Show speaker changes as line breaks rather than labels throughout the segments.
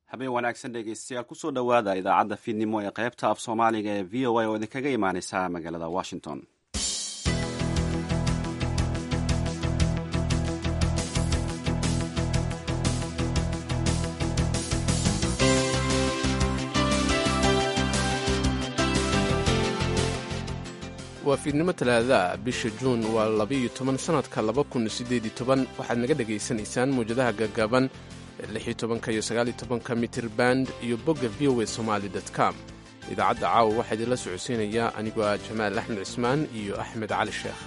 habeen wanaagsan dhegeystayaal kusoo dhowaada idaacadda fiidnimo ee qaybta af soomaaliga ee v o a oo idinkaga imaaneysa magaalada washington.
waa fiidnimo talaadaha bisha juun waa 12 sanadka 2018 waxaad naga dhegaysanaysaan mawjadaha gaagaaban ee 16 iyo 19 mitir band iyo bogga voa somali.com. idaacadda caawa waxaa idinla socodsiinayaa anigoo ah jamaal axmed cismaan iyo axmed cali sheekh.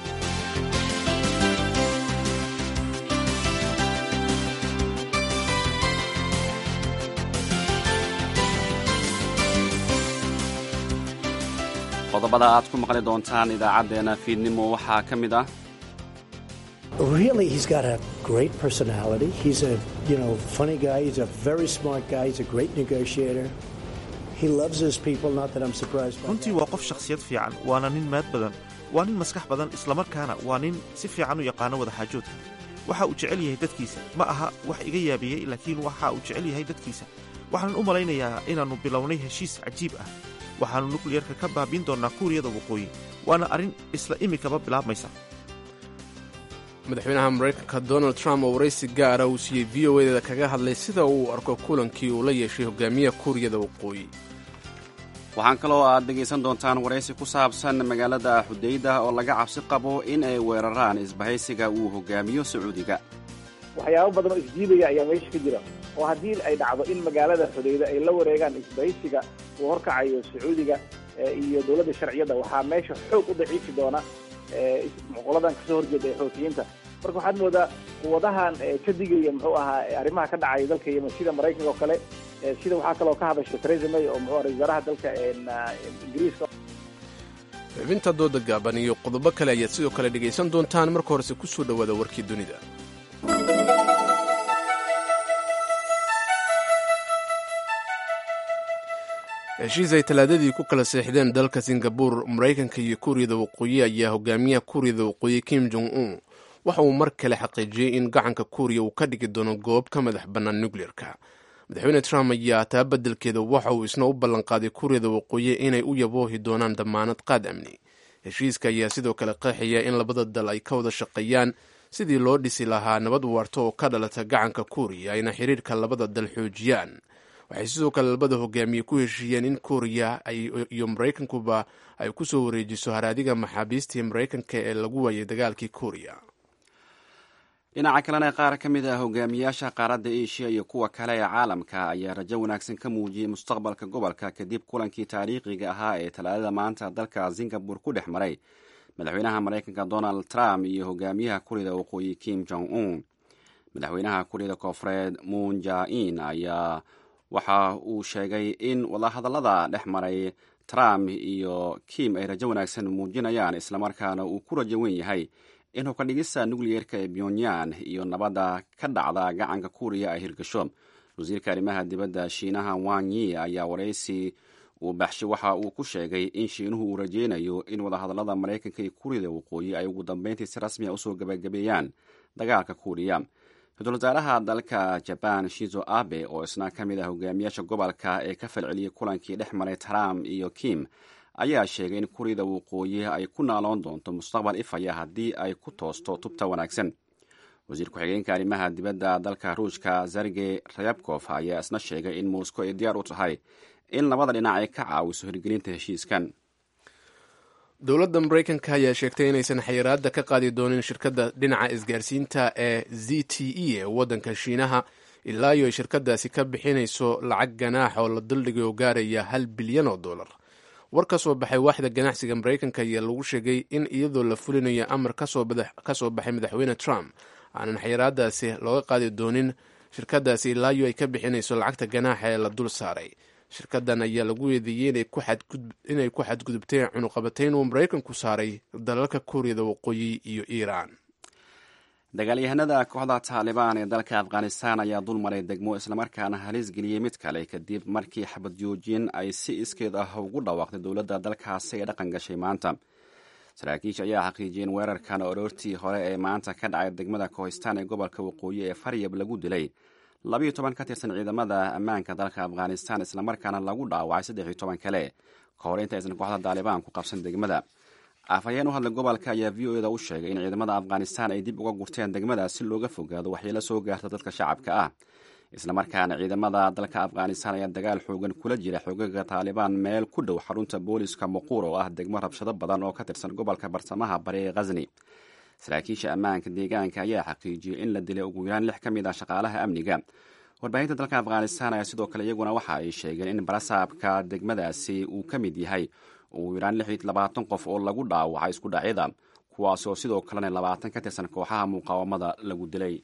qodobada aad ku maqli doontaan idaacaddeenna fiidnimo waxaa ka mid ah
Really, he's got a great personality. He's a, funny guy. He's a very smart guy. He's a great negotiator. He loves his people, not that I'm surprised by
runtii waa qof shakhsiyad fiican, waana nin maad badan, waa nin maskax badan, islamarkaana waa nin si fiican u yaqaano wada xaajoodka. waxa uu jecel yahay dadkiisa, ma aha wax iga yaabiyey, laakiin waxa uu jecel yahay dadkiisa. waxaan u malaynayaa inaannu bilownay heshiis cajiib ah. waxaannu nukliyarka ka baabiin doonnaa kuuriyada waqooyi, waana arrin isla imikaba bilaabmaysa.
madaxweynaha maraykanka donald trump oo waraysi gaara uu siiyey v o eda kaga hadlay sida uu arko kulankii uu la yeeshay hogaamiyaha kuuriyada waqooyi.
waxaan kaloo aad dhegaysan doontaan waraysi ku saabsan magaalada xudayda oo laga cabsi qabo in ay weeraraan isbahaysiga uu hogaamiyo sacuudiga.
waxyaabo badan oo isjiidaya ayaa meesha ka jira, oo haddii ay dhacdo in magaalada xudayda ay la wareegaan isbahaysiga uu horkacayo sacuudiga iyo dowladda sharciyadda, waxaa meesha xoog u daciifi doona qoladan kasoo horjeeda ee xootiyiinta. marka waxaad moodaa quwadahan ka digaya muxuu ahaa arrimaha ka dhacaya dalka yemen sida maraykanka oo kale, sida waxaa kaloo ka hadashay Theresa May oo muxuu ra-iisul wasaaraha dalka ingiriiska.
xubinta dooda gaaban iyo qodobo kale ayaad sidoo kale dhegaysan doontaan. marka horese ku soo dhowaada warkii dunida. heshiis ay talaadadii ku kala seexdeen dalka singabur, maraykanka iyo kuuriyada waqooyi ayaa hogaamiyaha kuuriyada waqooyi kim jong-un waxa uu mar kale xaqiijiyey in gacanka kuuriya uu ka dhigi doono goob ka madax bannaan nukliyarka. madaxweyne trump ayaa taa beddelkeeda waxa uu isna u ballanqaaday kuuriyada waqooyi inay u yaboohi doonaan dammaanad qaad amni. heshiiska ayaa sidoo kale qeexaya in labada dal ay ka wada shaqeeyaan sidii loo dhisi lahaa nabad waarta oo ka dhalata gacanka kuuriya ayna xiriirka labada dal xoojiyaan. waxay sidoo kale labada hogaamiye ku heshiiyeen in kuuriya iyo maraykankuba ay ku soo wareejiso haraadiga maxaabiistii maraykanka ee lagu waayay dagaalkii kuuriya.
dhinaca kalena qaar ka mid ah hogaamiyaasha qaaradda asia iyo kuwa kale ee caalamka ayaa rajo wanaagsan ka muujiyey mustaqbalka gobolka kadib kulankii taariikhiga ahaa ee talaadada maanta dalka singabur ku dhex maray madaxweynaha maraykanka donald trump iyo hogaamiyaha kuuriyada waqooyi kim jong-un. madaxweynaha kuuriyada koonfureed moon jae-in ayaa waxa uu sheegay in wadahadallada dhex maray trump iyo kim ay rajo wanaagsan muujinayaan, islamarkaana uu ku rajo weyn yahay in hubkadhigista nukliyerka ee pyongyang iyo nabadda ka dhacda gacanka kuuriya ay hirgasho. wasiirka arrimaha dibadda shiinaha wang yi ayaa waraysi uu baxshay waxa uu ku sheegay in shiinuhu uu rajeynayo in wadahadallada maraykanka iyo kuuriyada waqooyi ay ugu dambeyntii si rasmi a usoo gabagabeeyaan dagaalka kuuriya. ra-iisul wasaaraha dalka jaban shizo abe oo isna ka mid ah hogaamiyaasha gobolka ee ka falceliyey kulankii dhex maray trump iyo kim ayaa sheegay in kuuriyada waqooyi ay ku naaloon doonto mustaqbal ifaya haddii ay ku toosto tubta wanaagsan. wasiir ku-xigeenka arrimaha dibadda dalka ruushka sergey ryabkof ayaa isna sheegay in moscow ay diyaar u tahay in labada dhinac ay ka caawiso hirgelinta heshiiskan.
dowladda maraykanka ayaa sheegtay inaysan xayiraadda ka qaadi doonin shirkadda dhinaca isgaarsiinta ee ZTE ee waddanka shiinaha ilaa iyo ay shirkaddaasi ka bixinayso lacag ganaax oo la daldhigay oo gaaraya $1 bilyan. war ka soo baxay waaxda ganacsiga maraykanka ayaa lagu sheegay in iyadoo la fulinayo amar ka soo baxay madaxweyne trump aanan xayiraadaasi looga qaadi doonin shirkaddaasi ilaa iyo ay ka bixinayso lacagta ganaaxa ee la dul saaray. shirkaddan ayaa lagu eedeeyey inay ku xadgudubteen cunuqabatayn uu maraykanku saaray dalalka kuuriyada waqooyi iyo iiraan.
dagaalyahanada kooxda taalibaan ee dalka afghanistan ayaa dul maray degmo islamarkaana halis geliyey mid kale kadib markii xabad joojin ay si iskeed ah ugu dhawaaqday dowladda dalkaasi ee dhaqan gashay maanta. saraakiisha ayaa xaqiijiyeen weerarkan aroortii hore ee maanta ka dhacay degmada kohistaan ee gobolka waqooyi ee faryab lagu dilay 12 ka tirsan ciidamada ammaanka dalka afghanistan islamarkaana lagu dhaawacay 13 kale ka hor inta aysan kooxda daalibaan ku qabsan degmada. afhayeen u hadlay gobolka ayaa v o eda u sheegay in ciidamada afghanistan ay dib uga gurteen degmada si looga fogaado waxyeelo soo gaarta dadka shacabka ah. islamarkaana ciidamada dalka afghanistan ayaa dagaal xoogan kula jira xoogaga taalibaan meel ku dhow xarunta booliska muquur oo ah degmo rabshado badan oo ka tirsan gobolka barsamaha bari ee khazni. saraakiisha ammaanka deegaanka ayaa xaqiijiyey in la dilay ugu yaraan 6 ka mid ah shaqaalaha amniga. warbaahinta dalka afghanistan ayaa sidoo kale iyaguna waxa ay sheegeen in barasaabka degmadaasi uu ka mid yahay ugu yaraan 20 qof oo lagu dhaawacay isku dhacyada, kuwaasoo sidoo kalena 20 ka tirsan kooxaha muqaawamada lagu dilay.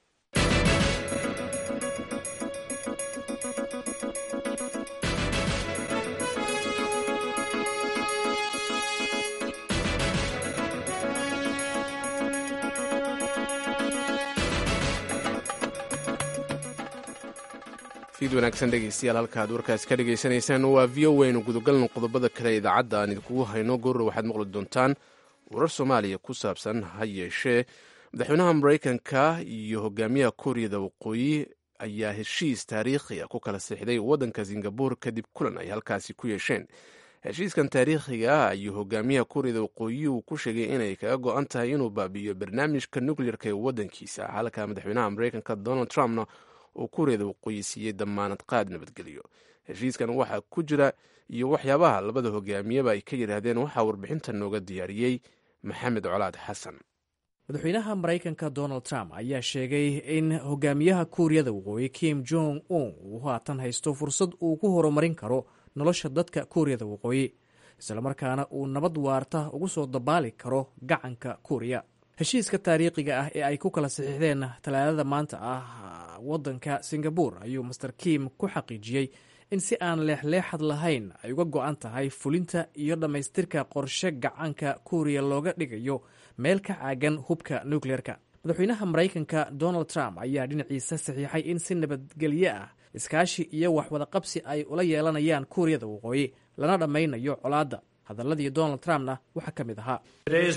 fiid wanaagsan dhegeystayaal, halka aad warkaas ka dhegaysanaysaan waa v o waynu gudagalno qodobada kale idaacadda aan idinkugu hayno. goorre waxaad maqli doontaan warar soomaaliya ku saabsan. ha yeeshee madaxweynaha maraykanka iyo hogaamiyaha kuuriyada waqooyi ayaa heshiis taariikhi ah ku kala siixday waddanka singabore kadib kulan ay halkaasi ku yeesheen. heshiiskan taariikhiga ah ayuu hogaamiyaha kuuriyada waqooyi uu ku sheegay inay kaga go-an tahay inuu baabi'iyo barnaamijka nuclearka ee waddankiisa, halka madaxweynaha maraykanka donald trumpna uu kuuriyada waqooyi siiyey damaanad qaad nabadgelyo. heshiiskan waxaa ku jira iyo waxyaabaha labada hogaamiyeba ay ka yidhaahdeen waxaa warbixinta nooga diyaariyey maxamed colaad xasan.
madaxweynaha maraykanka donald trump ayaa sheegay in hogaamiyaha kuuriyada waqooyi kim jong un uu haatan haysto fursad uu ku horumarin karo nolosha dadka kuuriyada waqooyi, islamarkaana uu nabad waarta ugu soo dabaali karo gacanka kuuriya. heshiiska taariikhiga ah ee ay ku kala saxiixdeen talaadada maanta ah waddanka singabore ayuu master kim ku xaqiijiyey in si aan leexleexad lahayn ay uga go-an tahay fulinta iyo dhammaystirka qorshe gacanka kuuriya looga dhigayo meel ka caagan hubka nukleerka. madaxweynaha maraykanka donald trump ayaa dhinaciisa saxiixay in si nabadgelyo ah iskaashi iyo waxwadaqabsi ay ula yeelanayaan kuuriyada waqooyi lana dhammaynayo colaadda. hadaladii donald trumpna waxaa ka mid ahaa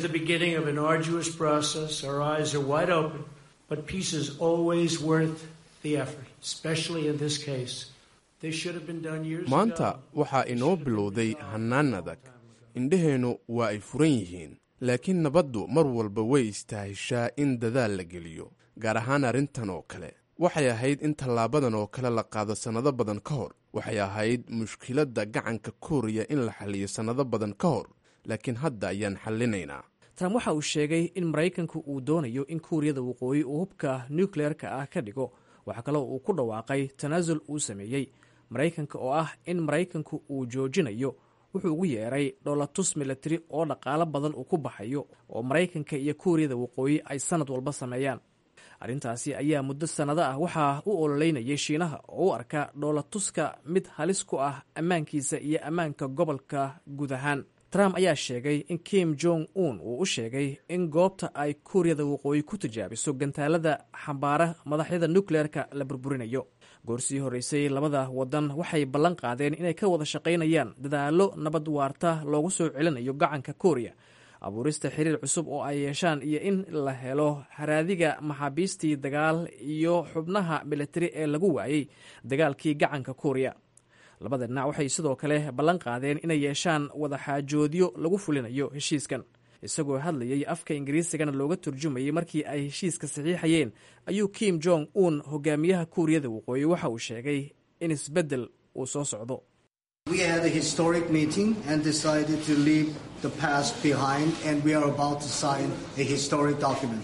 maanta waxaa inoo bilowday hannaan adag. indhaheennu waa ay furan yihiin, laakiin nabaddu mar walba way istaahishaa in dadaal la geliyo, gaar ahaan arrintan oo kale. waxay ahayd in tallaabadan oo kale la qaado sannado badan ka hor. waxay ahayd mushkiladda gacanka kuuriya in la xalliyo sannado badan ka hor, laakiin hadda ayaan xallinaynaa.
trump waxa uu sheegay in maraykanku uu doonayo in kuuriyada waqooyi uu hubka nukleerka ah ka dhigo. waxaa kaloo uu ku dhawaaqay tanaasul uu sameeyey maraykanka oo ah in maraykanku uu joojinayo wuxuu ugu yeeray dholatus milatari oo dhaqaalo badan uu ku baxayo oo maraykanka iyo kuuriyada waqooyi ay sannad walba sameeyaan. arrintaasi ayaa muddo sannado ah waxaa u ololeynayay shiinaha oo u arka dhoolatuska mid halis ku ah ammaankiisa iyo ammaanka gobolka guud ahaan. trump ayaa sheegay in kim jong un uu u sheegay in goobta ay kuuriyada waqooyi ku tijaabiso gantaalada xambaara madaxyada nukleerka la burburinayo. goorsii horreysay labada waddan waxay ballan qaadeen inay ka wada shaqaynayaan dadaallo nabad waarta loogu soo celinayo gacanka kuuriya, abuurista xiriir cusub oo ay yeeshaan iyo in la helo haraadiga maxaabiistii dagaal iyo xubnaha militari ee lagu waayey dagaalkii gacanka kuuriya. labada dhinac waxay sidoo kale ballan qaadeen inay yeeshaan wadaxaajoodyo lagu fulinayo heshiiskan. isagoo hadlayay afka ingiriisigana looga turjumayay markii ay heshiiska saxiixayeen ayuu kim jong un hogaamiyaha kuuriyada waqooyi waxa uu sheegay in isbeddel uu soo socdo.
We had a historic meeting and decided to leave the past behind, and we are about to sign a historic document.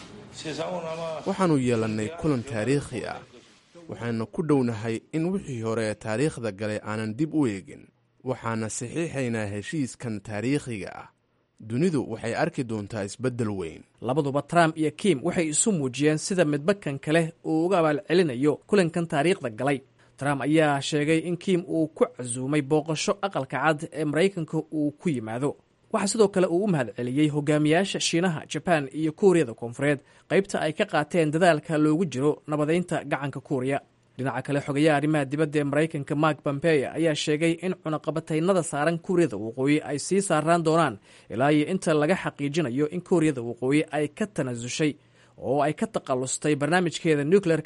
waxaannu yeelannay kulan taariikhi ah, waxaana ku dhownahay in wixii hore ee taariikhda galay aanan dib u eegin. waxaana saxiixaynaa heshiiskan taariikhiga ah. dunidu waxay arki doontaa isbeddel weyn.
labaduba trump iyo kim waxay isu muujiyeen sida midbakan kale uu uga abaalcelinayo kulankan taariikhda galay. trump ayaa sheegay in kim uu ku casuumay booqasho aqalka cad ee maraykanka uu ku yimaado. waxaa sidoo kale uu u mahadceliyey hogaamiyaasha shiinaha, jabaan iyo kuuriyada koonfureed qaybta ay ka qaateen dadaalka loogu jiro nabadaynta gacanka kuuriya. dhinaca kale xogayaha arrimaha dibadda ee maraykanka mark pompeo ayaa sheegay in cunaqabataynada saaran kuuriyada waqooyi ay sii saaraan doonaan ilaa iyo inta laga xaqiijinayo in kuuriyada waqooyi ay ka tanaasushay oo ay ka taqallustay barnaamijkeeda nukleerka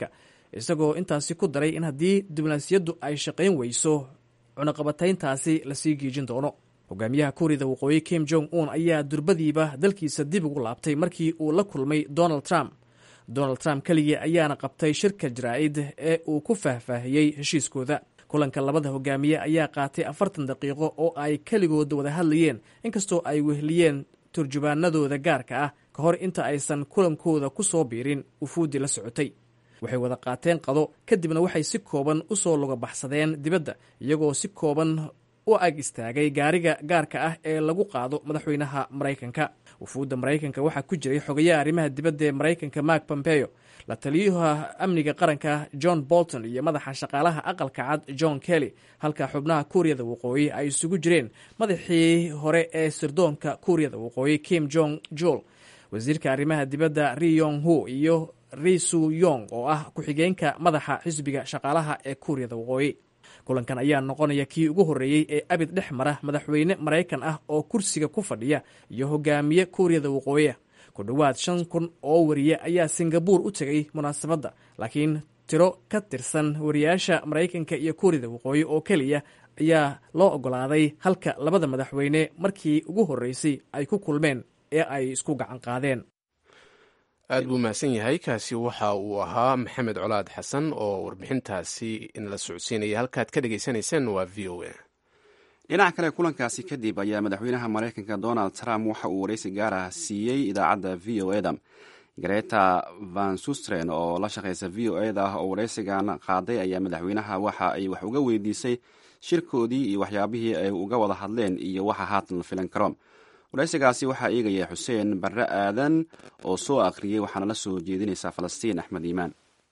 isagoo intaasi ku daray in haddii diblomaasiyaddu ay shaqayn weyso cunaqabatayntaasi lasii giijin doono. hogaamiyaha kuuriyada waqooyi kim jong un ayaa durbadiiba dalkiisa dib ugu laabtay markii uu la kulmay donald trump keligii ayaana qabtay shirka jaraa'id ee uu ku faahfaahiyey heshiiskooda. kulanka labada hogaamiye ayaa qaatay 40 daqiiqo oo ay keligood wada hadlayeen, inkastoo ay wehliyeen turjubaanadooda gaarka ah ka hor inta aysan kulankooda ku soo biirin ufuudi la socotay. waxay wada qaateen qado, kadibna waxay si kooban u soo luga baxsadeen dibadda, iyagoo si kooban u ag istaagay gaariga gaarka ah ee lagu qaado madaxweynaha Maraykanka. wufuudda Maraykanka waxaa ku jiray xogayaha arrimaha dibadda ee Maraykanka Mark Pompeo, la taliyaha amniga qaranka John Bolton iyo madaxa shaqaalaha aqalka cad John Kelly, halka xubnaha kuuriyada waqooyi ay isugu jireen madaxii hore ee sirdoonka kuuriyada waqooyi Kim Jong Jul, wasiirka arrimaha dibadda Ri Yong Ho iyo Ri Su Yong oo ah ku-xigeenka madaxa xisbiga shaqaalaha ee kuuriyada waqooyi. kulankan ayaa noqonaya kii ugu horreeyey ee abid dhex mara madaxweyne Maraykan ah oo kursiga ku fadhiya iyo hogaamiye kuuriyada waqooyi. ku dhowaad 5,000 oo wariye ayaa Singapore u tegay munaasabadda, laakiin tiro ka tirsan wariyaasha Maraykanka iyo kuuriyada waqooyi oo keliya ayaa loo ogolaaday, halka labada madaxweyne markii ugu horreysay ay ku kulmeen ee ay isku gacan qaadeen.
aad buu mahadsan yahay. kaasi waxa uu ahaa maxamed colaad xasan oo warbixintaasi inala socodsiinaya. halkaad ka dhegaysanayseen waa v o a.
dhinaca kale, kulankaasi kadib ayaa madaxweynaha Maraykanka Donald Trump waxa uu waraysi gaar ah siiyey idaacadda v o eda. Greta Van Susteren oo la shaqaysa v o eda oo waraysigan qaaday ayaa madaxweynaha waxa ay wax uga weydiisay shirkoodii iyo waxyaabihii ay uga wada hadleen iyo waxa haatan la filan karo. waraysigaasi waxaa eegaya xuseen barre aadan oo soo akhriyey, waxaana la soo jeedinaysaa Falastiin Axmed Iimaan.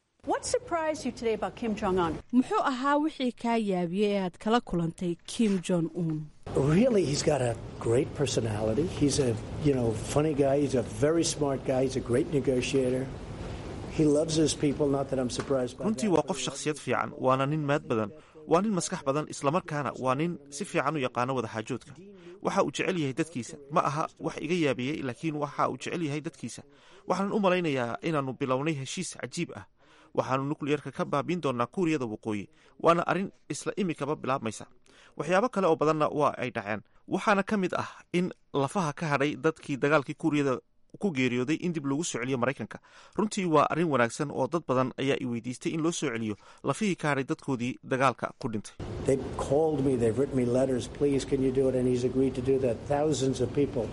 muxuu ahaa wixii kaa yaabiyey ee aad kala kulantay Kim Jong Un?
Really, he's got a great personality. He's a, funny guy. He's a very smart guy. He's a great negotiator. He loves his people. Not that I'm surprised by
runtii waa qof shakhsiyad fiican, waana nin maad badan, waa nin maskax badan, islamarkaana waa nin si fiican u yaqaano wada xaajoodka. waxa uu jecel yahay dadkiisa, ma aha wax iga yaabiyey, laakiin waxa uu jecel yahay dadkiisa. waxaan u malaynayaa inaannu bilownay heshiis cajiib ah. waxaannu nukliyarka ka baabiin doonaa kuuriyada waqooyi, waana arrin isla imikaba bilaabmaysa. waxyaabo kale oo badanna waa ay dhaceen. waxaana ka mid ah in lafaha ka hadhay dadkii dagaalkii kuuriyada ku geeriyooday in dib loogu soo celiyo Maraykanka. runtii waa arrin wanaagsan oo dad badan ayaa i weydiistay in loo soo celiyo lafihii ka hadhay dadkoodii dagaalka ku dhintay.
They've called me, they've written me letters, please can you do it, and he's agreed to do that. Thousands of people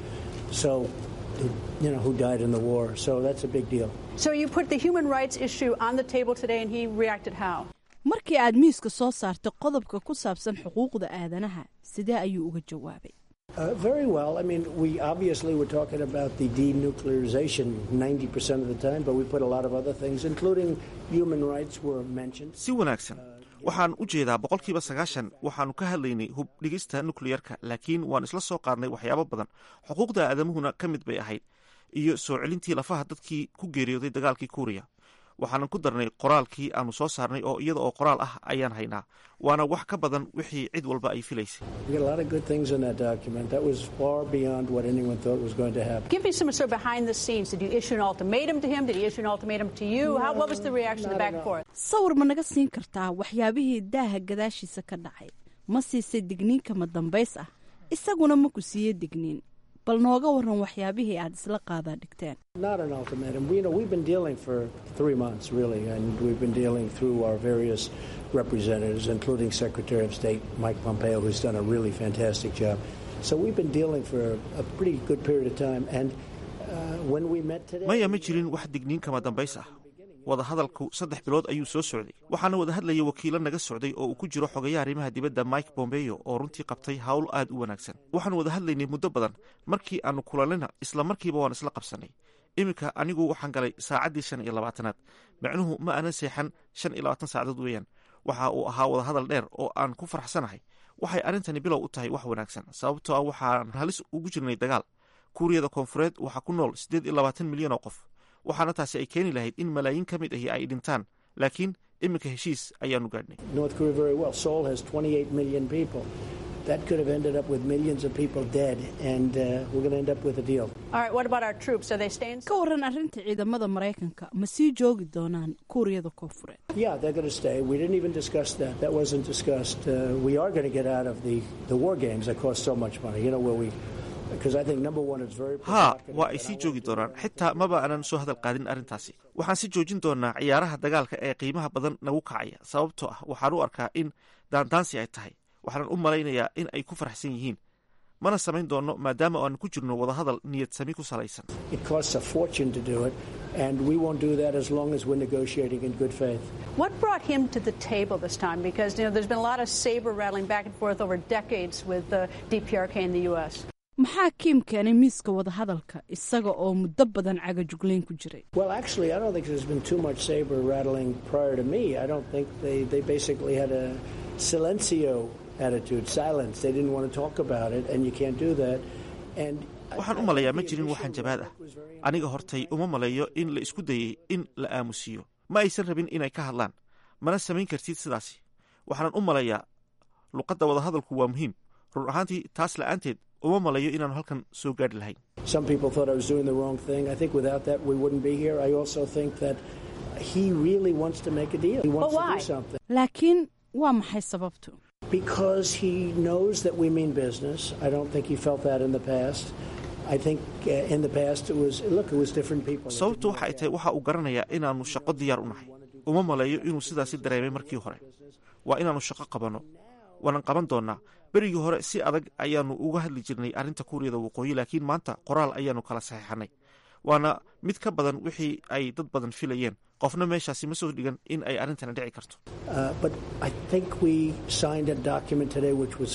who died in the war, so that's a big deal.
So you put the human rights issue on the table today and he reacted how?
markii aad miiska soo saartay qodobka ku saabsan xuquuqda aadanaha, sidee ayuu uga jawaabay?
Very well. I mean, we obviously were talking about the denuclearization 90% of the time, but we put a lot of other things, including human rights, were mentioned.
si wanaagsan. waxaan u jeedaa 90% waxaannu ka hadlaynay hub dhigista nukliyarka, laakiin waan isla soo qaadnay waxyaabo badan. xuquuqda aadamuhuna ka mid bay ahayd, iyo soo celintii lafaha dadkii ku geeriyooday dagaalkii kuuriya. waxaanan ku darnay qoraalkii aanu soo saarnay oo iyada oo qoraal ah ayaan haynaa, waana wax ka badan wixii cid walba ay filaysay.
We got a lot of good things in that document. That was far beyond what anyone thought was going to happen.
Give me some sort of behind the scenes. Did you issue an ultimatum to him? Did he issue an ultimatum to you? What was the reaction to the back and forth?
sawir ma naga siin kartaa waxyaabihii daaha gadaashiisa ka dhacay? ma siisay digniin kama dambays ah? isaguna ma ku siiyey digniin? bal nooga waran waxyaabihii aad isla qaadaa dhigteen.
Not an ultimatum. We've been dealing for 3 months, really, and we've been dealing through our various representatives, including Secretary of State Mike Pompeo, who's done a really fantastic job. So we've been dealing for a pretty good period of time, and when we met today...
maya ma jirin wax digniin kama dambays ah. wada hadalku 3 bilood ayuu soo socday. waxaana wada hadlayay wakiilo naga socday oo uu ku jiro xogayaha arrimaha dibadda Mike Pompeo oo runtii qabtay hawl aad u wanaagsan. waxaan wada hadlaynay muddo badan. markii aanu kulanina isla markiiba waan isla qabsanay. iminka anigu waxaan galay saacaddii 25aad. macnuhu ma aanan seexan 25 saacadood weeyaan. waxa uu ahaa wada hadal dheer oo aan ku faraxsanahay. waxay arrintani bilow u tahay wax wanaagsan, sababtoo ah waxaan halis ugu jirnay dagaal. kuuriyada koonfureed waxaa ku nool 28 milyan oo qof. waxaana taasi ay keeni lahayd in malaayiin ka mid ahi ay dhintaan, laakiin iminka heshiis ayaanu gaadhnay.
North Korea very well. Seoul has 28 million people. that could have ended up with millions of people dead, and we're going to end up with a deal.
All right, what about our troops? Are they staying?
ka waran arrinta ciidamada Mareykanka ma sii joogi doonaan Kuuriyada Koonfureed?
Yeah, they're going to stay. We didn't even discuss that. That wasn't discussed. We are going to get out of the war games that cost so much money. You know, where we...
haa waa ay sii joogi doonaan xitaa maba aanan soo hadal qaadin arrintaasi waxaan si joojin doonaa ciyaaraha dagaalka ee qiimaha badan nagu kacaya sababtoo ah waxaan u arkaa in daandaansi ay tahay waxaanan u malaynayaa in ay ku faraxsan yihiin mana samayn doono maadaama aan ku jirno wadahadal niyad sami ku salaysan
and we won't do that as long as we're negotiating in good faith.
What brought him to the table this time? Because, you know, there's been a lot of saber rattling back and forth over decades with the DPRK in the U.S.
maxaa Kim keenay miiska wada hadalka isaga oo muddo badan cagajugleyn ku jiray?
Well, actually, I don't think there's been too much saber rattling prior to me. I don't think they basically had a silencio attitude, silence. They didn't want to talk about it, and you can't do that. And
waxaan u malayaa ma jirin waxaan jabaad ah aniga hortay uma malayo in la isku dayay in la aamusiyo ma aysan rabin inay ka hadlaan mana samayn kartid sidaasi waxaan u malayaa luqadda wada hadalku waa muhiim run ahaantii taas la'aanteed uma malayo inaanu halkan soo gaadhi lahayn.
Some people thought I was doing the wrong thing. I think without that we wouldn't be here. I also think that he really wants to make a deal. He wants to do something.
Laakiin waa maxay sababtu?
Because he knows that we mean business. I don't think he felt that in the past. I think in the past it was different people.
Sababtu waxay tahay waxa uu garanayaa inaanu shaqo diyaar u nahay. Uma malayo inuu sidaasi dareemay markii hore. Waa inaanu shaqo qabano. waanan qaban doonaa berigii hore si adag ayaanu uga hadli jirnay arrinta Kuuriyada Waqooyi laakiin maanta qoraal ayaanu kala saxiixanay waana mid ka badan wixii ay dad badan filayeen qofna meeshaasi ma soo dhigan in ay arrintana dhici karto.
But I think we signed a document today which was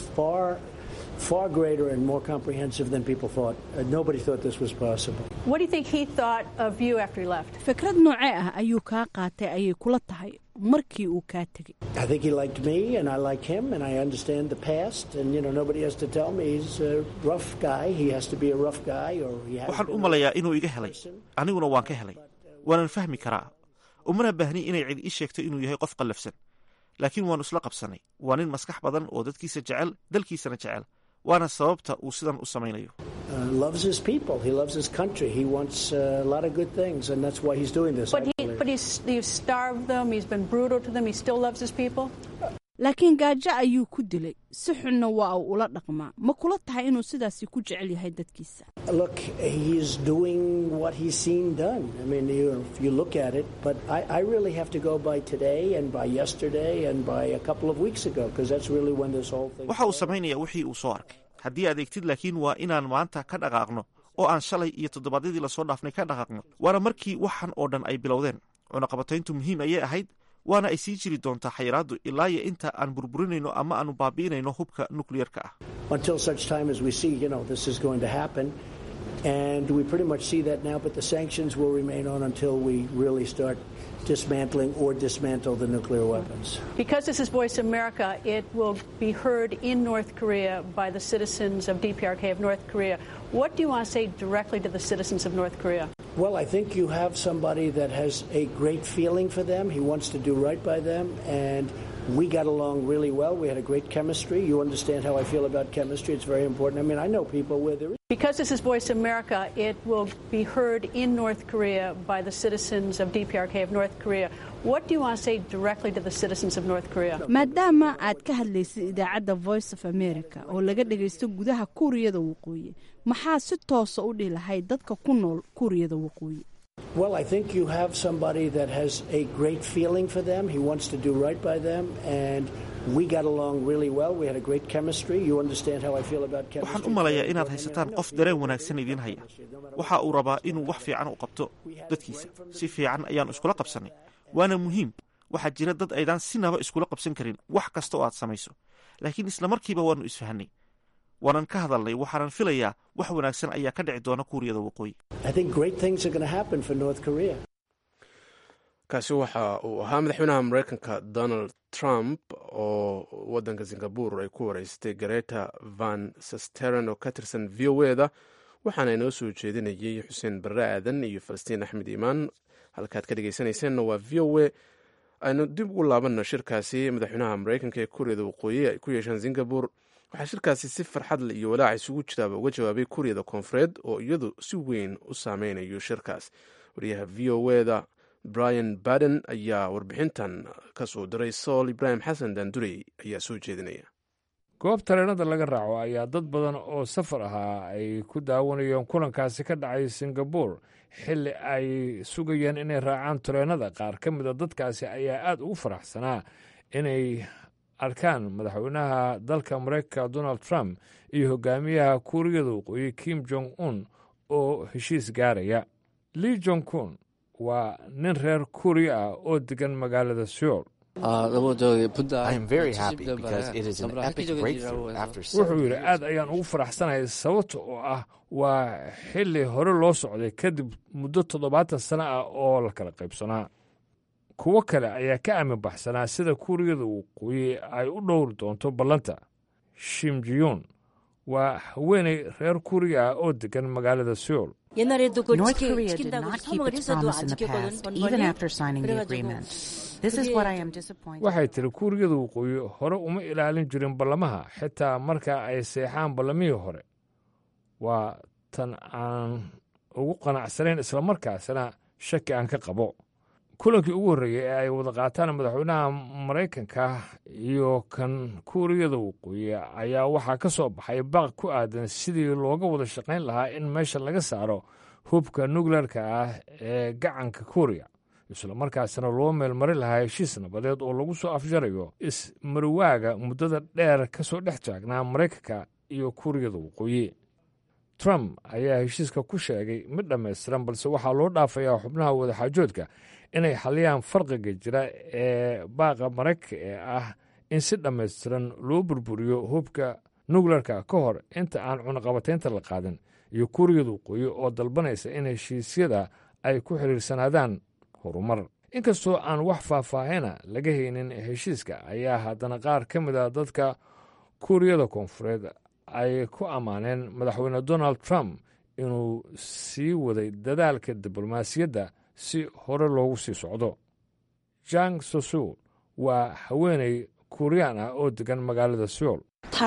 far greater and more comprehensive than people thought. Nobody thought this was possible.
What do you think he thought of you after he left?
fikrad noocee ah ayuu kaa qaatay ayay kula tahay markii uu kaa tegay?
I think he liked me and I like him and I understand the past and you know nobody has to tell me he's a rough guy. He has to be a rough guy or he has.
waxaan u malayaa inuu iga helay aniguna waan ka helay waanan fahmi karaa umana baahni inay cid ii sheegto inuu yahay qof qallafsan laakiin waanu isla qabsanay waa nin maskax badan oo dadkiisa jecel dalkiisana jecel waana sababta uu sidan u samaynayo.
Loves his people. He loves his country. He wants a lot of good things, and that's why he's doing this.
But he's starved them. He's been brutal to them. He still loves his people.
laakiin gaajo ayuu ku dilay si xunna waa uu ula dhaqmaa ma kula tahay inuu sidaasi ku jecel yahay dadkiisa?
Look, he's doing what he's seen done. I mean, if you look at it, but I really have to go by today and by yesterday and by a couple of weeks ago because that's really when this whole thing.
waxa uu samaynayaa wixii uu soo arkay haddii aad eegtid laakiin waa inaan maanta ka dhaqaaqno oo aan shalay iyo toddobaadyadii lasoo dhaafnay ka dhaqaaqno waana markii waxan oo dhan ay bilowdeen cunaqabatayntu muhiim ayay ahayd waana ay sii jiri doontaa xayiraaddu ilaa iyo inta aan burburinayno ama aanu baabi'inayno hubka nuclearka ah.
Until such time as we see, you know, this is going to happen, and we pretty much see that now, but the sanctions will remain on until we really start dismantling or dismantle the nuclear weapons.
Because this is Voice America, it will be heard in North Korea by the citizens of DPRK of North Korea. What do you want to say directly to the citizens of North Korea?
Well, I think you have somebody that has a great feeling for them. He wants to do right by them, and we got along really well. We had a great chemistry. You understand how I feel about chemistry. It's very important. I mean, I know people where there is.
Because this is Voice America, it will be heard in North Korea by the citizens of DPRK of North Korea. What do you want to say directly to the citizens of North Korea?
maadaama aad ka hadlaysay idaacadda Voice of America oo laga dhagaysto gudaha Kuuriyada Waqooyi maxaa si toos ah u dhihi lahayd dadka ku nool Kuuriyada Waqooyi?
Well, I think you have somebody that has a great feeling for them. He wants to do right by them, and we got along really well. We had a great chemistry. You understand how I feel about chemistry.
waxaan u malayaa inaad haysataan qof dareen wanaagsan idin haya waxa uu rabaa inuu wax fiican u qabto dadkiisa si fiican ayaan iskula qabsanay waana muhiim waxaa jira dad aydaan sinaba iskula qabsan karin wax kasta oo aad samayso laakiin isla markiiba waanu isfahanay waanan ka hadalnay waxaanan filayaa wax wanaagsan ayaa ka dhici doona Kuuriyada Waqooyi.
I think great things are going to happen for North Korea.
kaasi waxa uu ahaa madaxweynaha Mareykanka Donald Trump oo wadanka Singapore ay ku wareystay Greta Van Susteren oo ka tirsan VOA-da waxaana inoo soo jeedinayay Xuseen Barre Aadan iyo Falastiin Axmed Iimaan halkaad ka dhegeysanaysaanna waa VOA. aynu dib ugu laabanno shirkaasi madaxweynaha Mareykanka ee Kuuriyada Waqooyi ay ku yeesheen Singapore waxaa shirkaasi si farxad leh iyo walaac isugu jiraaba uga jawaabay kuuriyada koonfureed oo iyadu si weyn u saameynayo shirkaas. wariyaha v o eda brian baden ayaa warbixintan ka soo diray. sool ibraahim xasan daandurey ayaa soo jeedinaya.
goob tareenada laga raaco ayaa dad badan oo safar ahaa ay ku daawanayeen kulankaasi ka dhacay singabore xilli ay sugayeen inay raacaan tareenada. qaar ka mida dadkaasi ayaa aad ugu faraxsanaa inay arkaan madaxweynaha dalka maraykanka donald trump iyo hogaamiyaha kuuriyada waqooyi kim jong un oo heshiis gaaraya. lee jong un waa nin reer kuuriya ah oo degan magaalada seoul. wuxuu yidhi aad ayaan ugu faraxsanahay sababta oo ah waa xilli hore loo socday kadib muddo 70 sano ah oo la kala qaybsanaa. kuwo kale ayaa ka aamin baxsanaa sida kuuriyada waqooyi ay u dhowri doonto ballanta. shim jiyun waa haweenay reer kuuriya ah oo degan magaalada seoul.
North Korea did not keep its promise in the past, even after signing the agreement. This is what I am disappointed.
waxay tiri kuuriyada waqooyi hore uma ilaalin jirin ballamaha xitaa marka ay seexaan ballamihii hore. waa tan aan ugu qanacsanayn islamarkaasna shaki aan ka qabo. kulankii ugu horreeyey ee ay wada qaataan madaxweynaha maraykanka iyo kan kuuriyada waqooyi ayaa waxaa ka soo baxay baaq ku aadan sidii looga wada shaqayn lahaa in meesha laga saaro hubka nukleerka ah ee gacanka kuuriya, islamarkaasna loo meelmarin lahaa heshiis nabadeed oo lagu soo afjarayo ismarwaaga muddada dheer ka soo dhex taagnaa maraykanka iyo kuuriyada waqooyi. trump ayaa heshiiska ku sheegay mid dhammaystiran, balse waxaa loo dhaafayaa xubnaha wadaxaajoodka inay xaliyaan farqiga jira ee baaqa maraykanka ee ah in si dhammaystiran loo burburiyo hubka nukleerka ka hor inta aan cunaqabataynta la qaadin, iyo kuuriyada waqooyi oo dalbanaysa in heshiisyada ay ku xiriirsanaadaan horumar. inkastoo aan wax faahfaahina laga haynin heshiiska, ayaa haddana qaar ka mid a dadka kuuriyada koonfureed ay ku ammaaneen madaxweyne donald trump inuu sii waday dadaalka diblomaasiyadda si hore loogu sii socdo. jang sosul waa haweenay kuuriyaan ah oo degan magaalada seoul.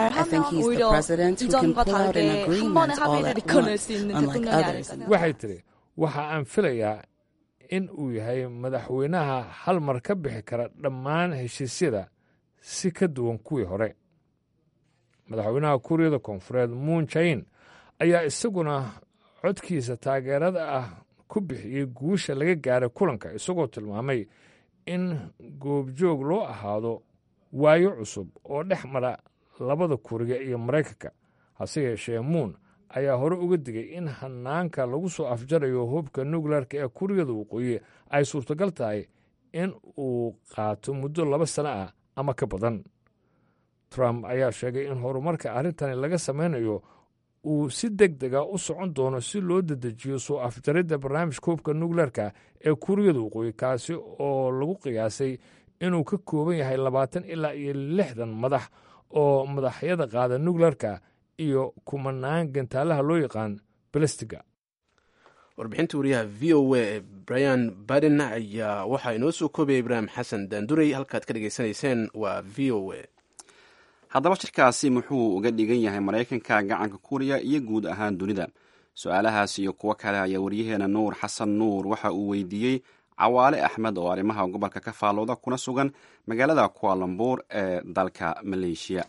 waxay tiri waxa aan filayaa in uu yahay madaxweynaha hal mar ka bixi kara dhammaan heshiisyada si ka duwan kuwii hore. madaxweynaha kuuriyada koonfureed moon jain ayaa isaguna codkiisa taageerada ah ku bixiyey guusha laga gaaray kulanka, isagoo tilmaamay in goobjoog loo ahaado waayo cusub oo dhex mara labada kuuriya iyo maraykanka. hase yeeshee moon ayaa hore uga digay in hanaanka lagu soo afjarayo hubka nukleerka ee kuuriyada waqooyi ay suurtagal tahay in uu qaato muddo 2 sano ah ama ka badan. trump ayaa sheegay in horumarka arrintani laga samaynayo uu si deg dega u socon doono si loo dedejiyo soo afjaridda barnaamijka hubka nukleerka ee kuuriyada waqooyi, kaasi oo lagu qiyaasay inuu ka kooban yahay 20 ilaa 60 madax oo madaxyada qaada nukleerka iyo kumanaan gantaalaha loo yaqaan balastiga.
warbixinta wariyaha v o a ee brian baden ayaa waxaa inoo soo koobaya ibraahim xasan daandurey. halkaad ka dhegaysanayseen waa v o a.
haddaba shirkaasi muxuu uga dhigan yahay maraykanka, gacanka kuuriya iyo guud ahaan dunida? su-aalahaas iyo kuwo kale ayaa waryaheena nuur xasan nuur waxa uu weydiiyey cawaale axmed oo arrimaha gobolka ka faallooda kuna sugan magaalada kualambuur ee dalka maleeshiya.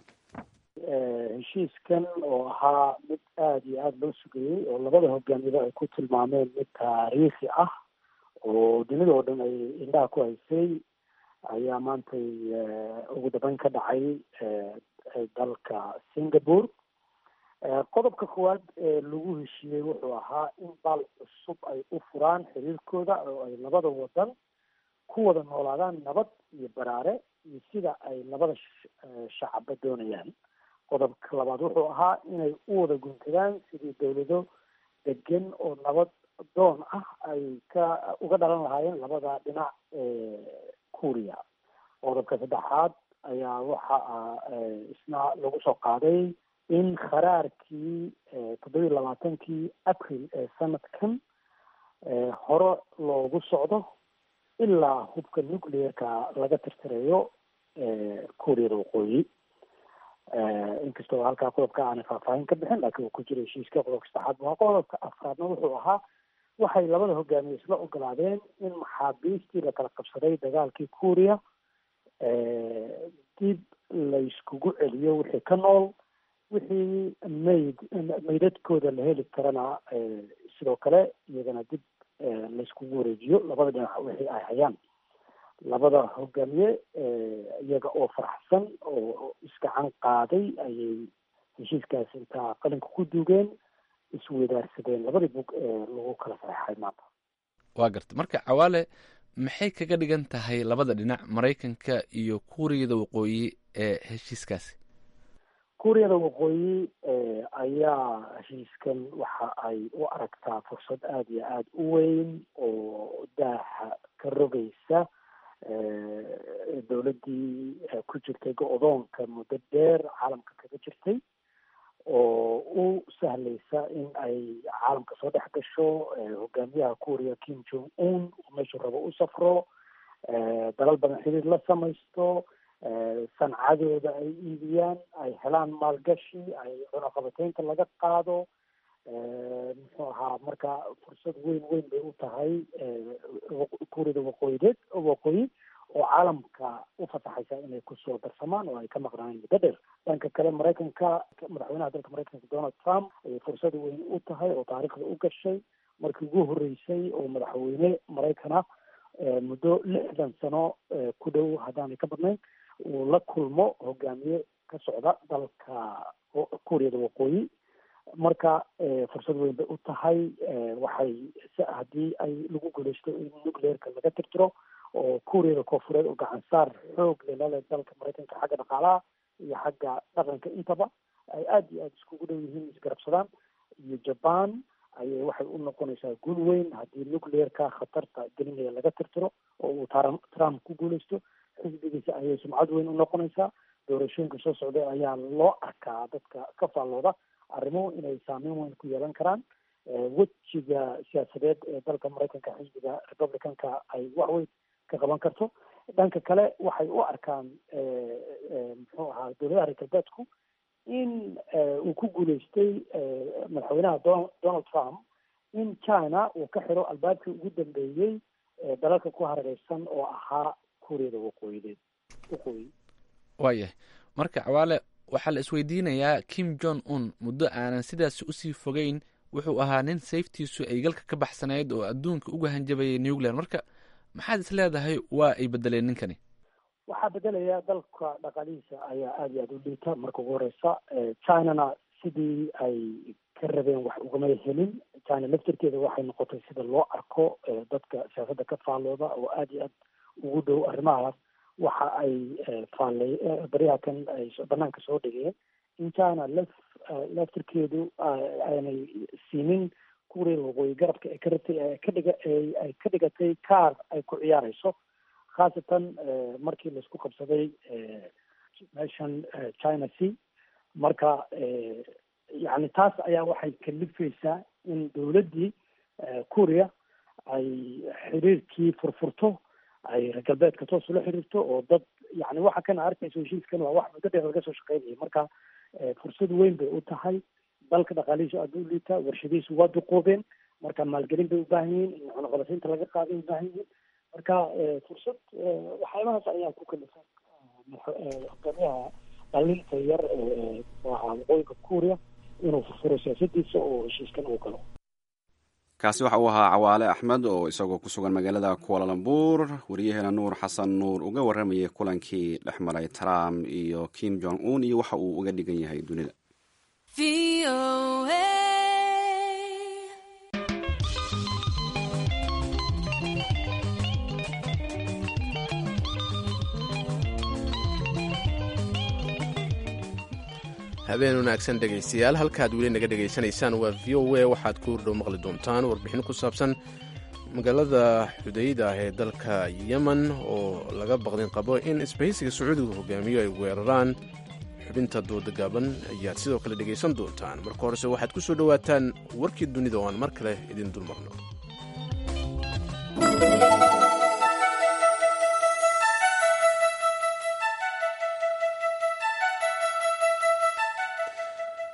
heshiiskan oo ahaa mid aada iyo aada loo sugayey oo labada hogaamiyada ay ku tilmaameen mid taariikhi ah oo dunida oo dhan ay indhaha ku haysay, ayaa maantay ugu dambeyn ka dhacay dalka singapore. qodobka koowaad ee lagu heshiiyey wuxuu ahaa in bal cusub ay u furaan xiriirkooda oo ay labada wadan ku wada noolaadaan nabad iyo baraare iyo sida ay labada shacabba doonayaan. qodobka labaad wuxuu ahaa inay u wada guntadaan sidii dawlado degan oo nabad doon ah ay uga dhalan lahaayeen labada dhinac kuuriya. qodobka saddexaad ayaa waxa isna lagu soo qaaday in kharaarkii 27 april ee sanadkan hore loogu socdo ilaa hubka nuclearka laga tirtirayo kuuriyada waqooyi. inkastoo halkaa qodobka aanay faahfaahin ka bixin laakiin uu ku jira heshiiska qodobka saddexaad waa qodobka afraadna wuxuu ahaa waxay labada hogaamiye isla ogolaadeen in maxaabiistii la kala qabsaday dagaalkii kuuriya dib layskugu celiyo wixii ka nool wixii meydadkooda la heli karana sidoo kale iyagana dib layskugu wareejiyo labada dhinac wixii ay hayaan labada hogaamiye iyaga oo faraxsan oo isgacan qaaday ayay heshiiskaasi intaa qalinka ku duugeen isweydaarsadeen labadii bug lagu kala saxeixay maanta.
waa garta marka cawaale maxay kaga dhigan tahay labada dhinac maraykanka iyo kuuriyada waqooyi ee heshiiskaasi?
kuuriyada waqooyi ayaa heshiiskan waxa ay u aragtaa fursad aada iyo aada u weyn oo daaha ka rogaysa dowladdii ku jirtay go-doonka muddo dheer caalamka kaga jirtay oo u sahlaysa in ay caalamka soo dhex gasho hogaamiyaha kuuriya Kim Jong Un meeshuu rabo u safro dalal badan xiriir la samaysto sancadooda ay iibiyaan ay helaan maalgashi ay cunaqabateynta laga qaado muxuu ahaa marka fursad weyn bay u tahay kuuriyada waqooyi oo caalamka u fasaxaysa inay kusoo darsamaan oo ay ka maqnaayeen muddo dheer. dhanka kale maraykanka madaxweynaha dalka maraykanka Donald Trump ayay fursad weyn u tahay oo taariikhda u gashay markii ugu horreysay oo madaxweyne maraykana muddo 60 sano ku dhow haddaanay ka badnayn uu la kulmo hogaamiye ka socda dalka kuuriyada waqooyi. marka fursad weyn bay u tahay waxay haddii ay lagu guuleysto in nuclearka laga tirtiro oo kuuriyada koonfureed oo gacan saar xoog lelale dalka maraykanka xagga dhaqaalaha iyo xagga dhaqanka intaba ay aada iyo aada iskugu dhow yihiin isgarabsadaan iyo jaban ayay waxay u noqonaysaa guul weyn haddii nuclearka khatarta gelinaya laga tirtiro oo uu Trump ku guuleysto xisbigiisa ayay sumcad weyn u noqonaysaa. doorashooyinka soo socda ayaa loo arkaa dadka ka faallooda arrimuhu inay saameyn weyn ku yeelan karaan wejiga siyaasadeed ee dalka maraykanka xisbiga republicanka ay wax weyn ka qaban karto. dhanka kale waxay u arkaan muxuu ahaa dowladaha reer galbeedku in uu ku guuleystay madaxweynaha Donald Trump in China uu ka xiro albaabkii ugu dambeeyey dalalka ku hareereysan oo ahaa kuuriyada waqooyi.
waayahay marka cawaale waxaa la isweydiinayaa Kim Jong Un muddo aanan sidaas usii fogeyn wuxuu ahaa nin safetiisu ay galka ka baxsanayd oo adduunka uga hanjabayay nuclear. marka maxaad is leedahay waa ay bedeleen ninkani?
waxaa bedelaya dalka dhaqaalihiisa ayaa aada iyo aada u liita marka ugu horeysa. Chinana sidii ay ka rabeen wax ugama helin. China laftirkeeda waxay noqotay sida loo arko dadka siyaasadda ka faallooda oo aada iyo aada ugu dhow arrimahaas waxa ay baryahakan ay banaanka soo dhigeen in China laftirkeedu aanay siinin kuuriyada waqooyi garabka ay ka rabtay ay ka dhigatay kaar ay ku ciyaareyso khaasatan markii laisku qabsaday meeshan China Sea. marka yani taas ayaa waxay kalifaysaa in dowladdii kuuriya ay xiriirkii furfurto ay reer galbeedka toos ula xiriirto oo dad yani waxa kana arkayso heshiiskan waa wax muddo dheer laga soo shaqeynayay. marka fursad weyn bay u tahay. dalka dhaqaalihiisu aada u liita, warshadihiisu waa duqoobeen, marka maalgelin bay u baahan yihiin in cunaqabataynta laga qaaday u baahan yihiin. marka fursad waxyaabahaas ayaa ku kalifan hogaamiyaha dhalinta yar waa waqooyiga kuuriya inuu furfuro siyaasadiisa oo heshiiskan uu galo.
kaasi waxa uu ahaa cawaale axmed oo isagoo ku sugan magaalada Kuala Lumpur wariyaheena Nuur Xasan Nuur uga waramayay kulankii dhex maray Trump iyo Kim Jong Un iyo waxa uu uga dhigan yahay dunida.
habeen wanaagsan dhegaystayaal, halkaad weli naga dhegaysanaysaan waa VOA. waxaad ku hordhow maqli doontaan warbixin ku saabsan magaalada xudayda ah ee dalka yemen oo laga baqdin qabo in isbahaysiga sacuudiga hogaamiyo ay weeraraan. xubinta dooda gaaban ayaad sidoo kale dhegaysan doontaan. marka horese waxaad ku soo dhowaataan warkii dunida oo aan mar kale idin dulmarno.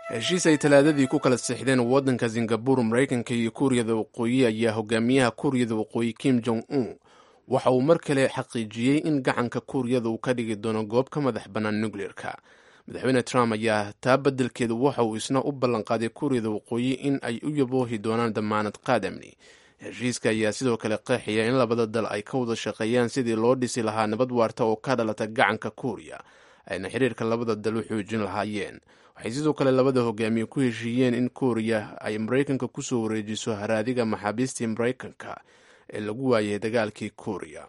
heshiis ay talaadadii ku kala sixdeen waddanka singabur maraykanka iyo kuuriyada waqooyi ayaa hogaamiyaha kuuriyada waqooyi kim jong un waxa uu mar kale xaqiijiyey in gacanka kuuriyada uu ka dhigi doono goob ka madax bannaan nukleerka. madaxweyne trump ayaa taa beddelkeedu waxa uu isna u ballanqaaday kuuriyada waqooyi in ay u yaboohi doonaan damaanad qaad amni. heshiiska ayaa sidoo kale qeexaya in labada dal ay ka wada shaqeeyaan sidii loo dhisi lahaa nabad waarta oo ka dhalata gacanka kuuriya, ayna xiriirka labada dal u xoojin lahaayeen. waxay sidoo kale labada hogaamiye ku heshiiyeen in kuuriya ay maraykanka kusoo wareejiso haraadiga maxaabiistii maraykanka ee lagu waayay dagaalkii kuuriya.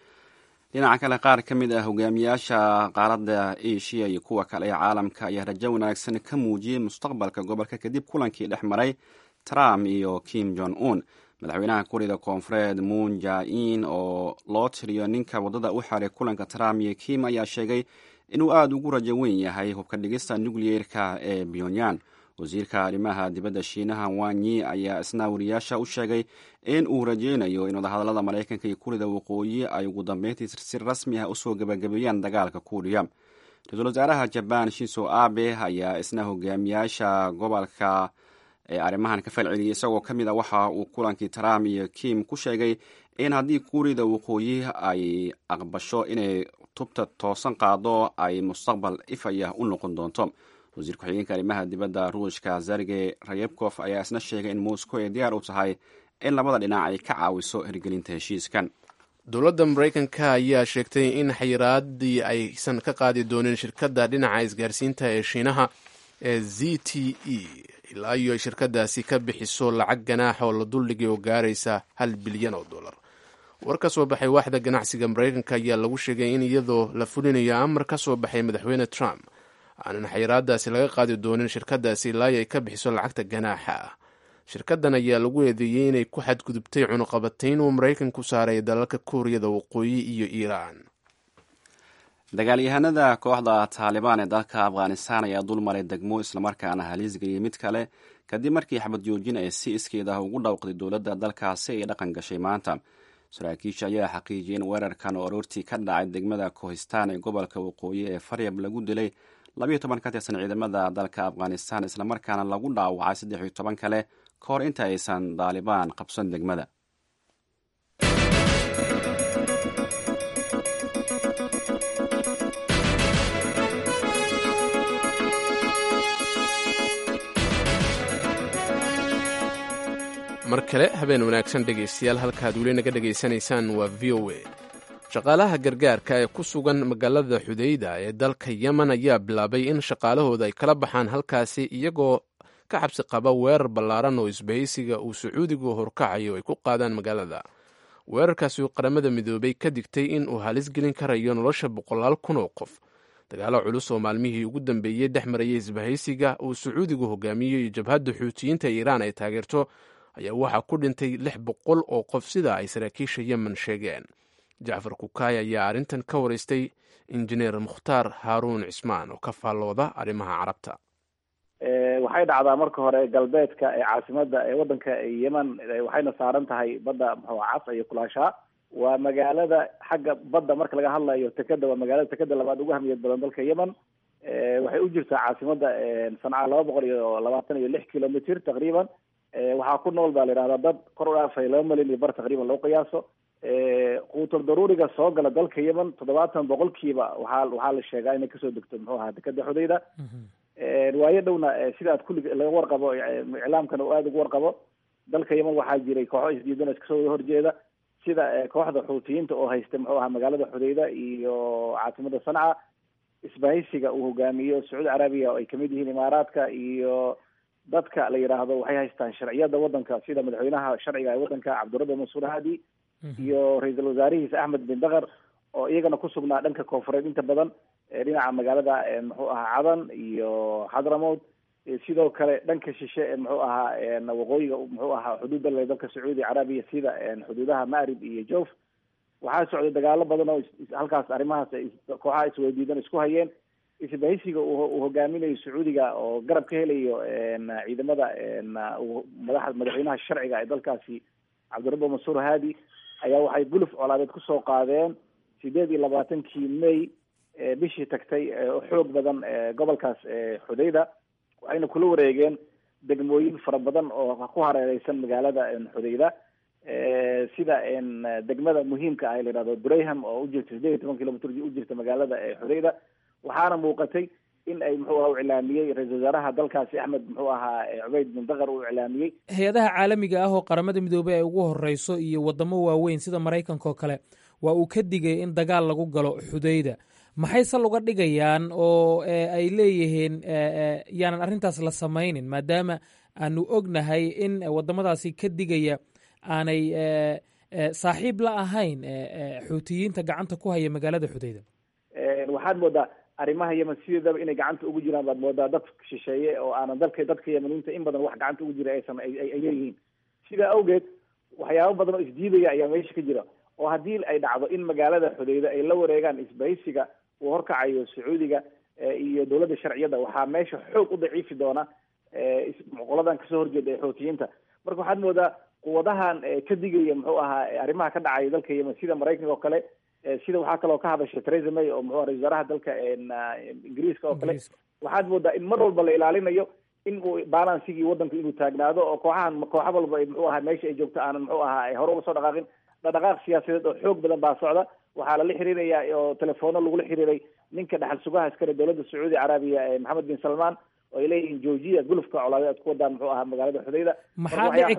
dhinaca kale qaar ka mid ah hogaamiyaasha qaaradda asia iyo kuwa kale ee caalamka ayaa rajo wanaagsan ka muujiyey mustaqbalka gobolka kadib kulankii dhex maray trump iyo kim jong un. madaxweynaha kuuriyada koonfureed moon jae-in oo loo tiriyo ninka waddada u xaray kulanka trump iyo kim ayaa sheegay inuu aada ugu rajo weyn yahay hubka dhigista nukliyeerka ee pyongyang. wasiirka arrimaha dibadda shiinaha wang yi ayaa isna wariyaasha u sheegay in uu rajeynayo in wadahadallada maraykanka iyo kuuriyada waqooyi ay ugu dambeyntii si rasmi ah usoo gabagabeeyaan dagaalka kuuriya. ra-iisul wasaaraha jabaan shinzo abe ayaa isna hogaamiyaasha gobolka ee arrimahan ka falceliyay isagoo ka mid a waxa uu kulankii trump iyo kim ku sheegay in haddii kuuriyada waqooyi ay aqbasho inay tubta toosan qaado ay mustaqbal ifaya u noqon doonto. wasiir ku-xigeenka arrimaha dibadda ruushka sergey rayebkof ayaa isna sheegay in moscow ay diyaar u tahay in labada dhinac ay ka caawiso hirgelinta heshiiskan.
dowladda maraykanka ayaa sheegtay in xayiraadii aysan ka qaadi doonin shirkadda dhinaca isgaarsiinta ee shiinaha ee z t e ilaa iyo ay shirkadaasi ka bixiso lacag ganaaxa oo la duldhigay oo gaaraysa $1 bilyan. war ka soo baxay waaxda ganacsiga maraykanka ayaa lagu sheegay in iyadoo la fulinayo amar ka soo baxay madaxweyne trump aanan xayiraadaasi laga qaadi doonin shirkadaasi ilaa ay ka bixiso lacagta ganaaxa ah. shirkadan ayaa lagu eedeeyey inay ku xadgudubtay cunuqabatayn uu maraykanku saaray dalalka kuuriyada waqooyi iyo iiraan.
dagaalyahanada kooxda taalibaan ee dalka afghanistan ayaa dul maray degmo islamarkaana halisgayay mid kale kadib markii xabad joojin ay si iskeeda ugu dhawqday dowladda dalkaasi ay dhaqan gashay maanta. saraakiisha ayaa xaqiijiyay in weerarkan oo aroortii ka dhacay degmada kohistaan ee gobolka waqooyi ee faryab lagu dilay 12 ka tirsan ciidamada dalka afghanistan islamarkaana lagu dhaawacay 13 kale ka hor inta aysan daalibaan qabsan degmada.
mar kale habeen wanaagsan dhegaystayaal, halkaad weli naga dhegaysanaysaan waa v o a. shaqaalaha gargaarka ee ku sugan magaalada xudayda ee dalka yemen ayaa bilaabay in shaqaalahooda ay kala baxaan halkaasi iyagoo ka cabsi qaba weerar ballaaran oo isbahaysiga uu sacuudigu horkacayo ay ku qaadaan magaalada. weerarkaasi uu qaramada midoobay ka digtay in uu halis gelin karayo nolosha 100,000 oo qof. dagaalo culus oo maalmihii ugu dambeeyey dhex marayay isbahaysiga uu sacuudigu hogaamiyo iyo jabhadda xuutiyiinta iiraan ay taageerto ayaa waxaa ku dhintay 600 oo qof sida ay saraakiisha yemen sheegeen. jacfar kukaay ayaa arrintan ka waraystay injineer mukhtaar haaruun cismaan oo ka faallooda arrimaha carabta.
waxay dhacdaa marka hore galbeedka ee caasimada ee wadanka yemen waxayna saaran tahay badda cas iyo kulaashaa. waa magaalada xagga badda marka laga hadlayo tekeda waa magaalada tekeda labaad ugu hamiyad badan dalka yemen. waxay u jirtaa caasimada sanca 226 kilomitr taqriiban. waxaa ku nool baa la yidhahdaa dad kor u dhaafay 2 milyan iyo bar taqriiban loo qiyaaso. quutul daruuriga soo gala dalka yemen 70% waxaa la sheegaa inay kasoo degto dekeda xudayda. waayo dhowna sida aad kulli laga warqabo iclaamkana uu aada ugu warqabo dalka yemen waxaa jiray kooxo isdiidan iskasoo horjeeda sida kooxda xuutiyiinta oo haysta magaalada xudayda iyo caasimada sanca. isbahaysiga uu hogaamiyo sacuudi carabiya oo ay kamid yihiin imaaraadka iyo dadka la yidhaahdo waxay haystaan sharciyada wadanka sida madaxweynaha sharciga ee wadanka cabdirabbi mansuur hadi iyo ra-iisul wasaarihiisa axmed bin dakar oo iyagana kusugnaa dhanka koonfureed inta badan dhinaca magaalada cadan iyo xadramowd. sidoo kale dhanka shishe waqooyiga xuduudda le dalka sacuudi carabiya sida xuduudaha maarib iyo jof. waxaa socday dagaalo badan oo halkaas arrimahaas kooxaha isweydiidan isku hayeen. isbahaysiga uu hogaaminayo sacuudiga oo garab ka helayo ciidamada madaxweynaha sharciga ee dalkaasi cabdirabbi mansuur hadi ayaa waxay guluf colaadeed kusoo qaadeen 28 May bishii tagtay xoog badan gobolkaas xudayda. waxayna kula wareegeen degmooyin fara badan oo ku hareereysan magaalada xudayda, sida degmada muhiimka ah la yihahdo Durham oo u jirta 18 kilomitr u jirta magaalada xudayda. waxaana muuqatay in ay muxuu ahaa u iclaamiyey ra-iisul wasaaraha dalkaasi axmed muxuu ahaa cubayd bin daqar uu iclaamiyey.
hay-adaha caalamiga ah oo qaramada midoobey ay ugu horeyso iyo wadamo waaweyn sida maraykanka oo kale waa uu ka digay in dagaal lagu galo xudayda. maxay sal uga dhigayaan oo ay leeyihiin yaanan arrintaas la samaynin, maadaama aanu ognahay in wadamadaasi ka digaya aanay saaxiib la ahayn xuutiyiinta gacanta ku haya magaalada xudayda?
waxaad moodaa arrimaha yemen sideedaba inay gacanta ugu jiraan baad moodaa dad shisheeye oo aanan dadka yemeniinta in badan wax gacanta ugu jira aysan ay leeyihiin. sidaa awgeed waxyaabo badan oo isdiidaya ayaa meesha ka jira, oo haddii ay dhacdo in magaalada xudayda ay la wareegaan isbahaysiga uu horkacayo sacuudiga iyo dowladda sharciyada, waxaa meesha xoog u daciifi doona qoladan kasoo horjeeda ee xuutiyiinta. marka waxaad moodaa quwadahan ka digaya muxuu ahaa arrimaha ka dhacaya dalka yemen sida maraykanka oo kale, sida waxaa kaloo ka hadashay Theresa May oo muxuu ra-isul wasaaraha dalka ingiriiska oo kale. waxaad moodaa in mar walba la ilaalinayo in uu balansigii wadanku inuu taagnaado oo kooxa walba muxuu ahaa meesha ay joogto aanan muxuu ahaa hore uga soo dhaqaaqin. dhaqdhaqaaq siyaasadeed oo xoog badan baa socda. waxaa lala xiriiraya oo telefono lagula xiriiray ninka dhaxal sugaha iskale dowladda sacuudi carabiya maxamed bin salmaan oo ay leeyihiin joojiya gulufka colaadeed ku wadaan muxuu ahaa magaalada xudayda.
maxaa dhici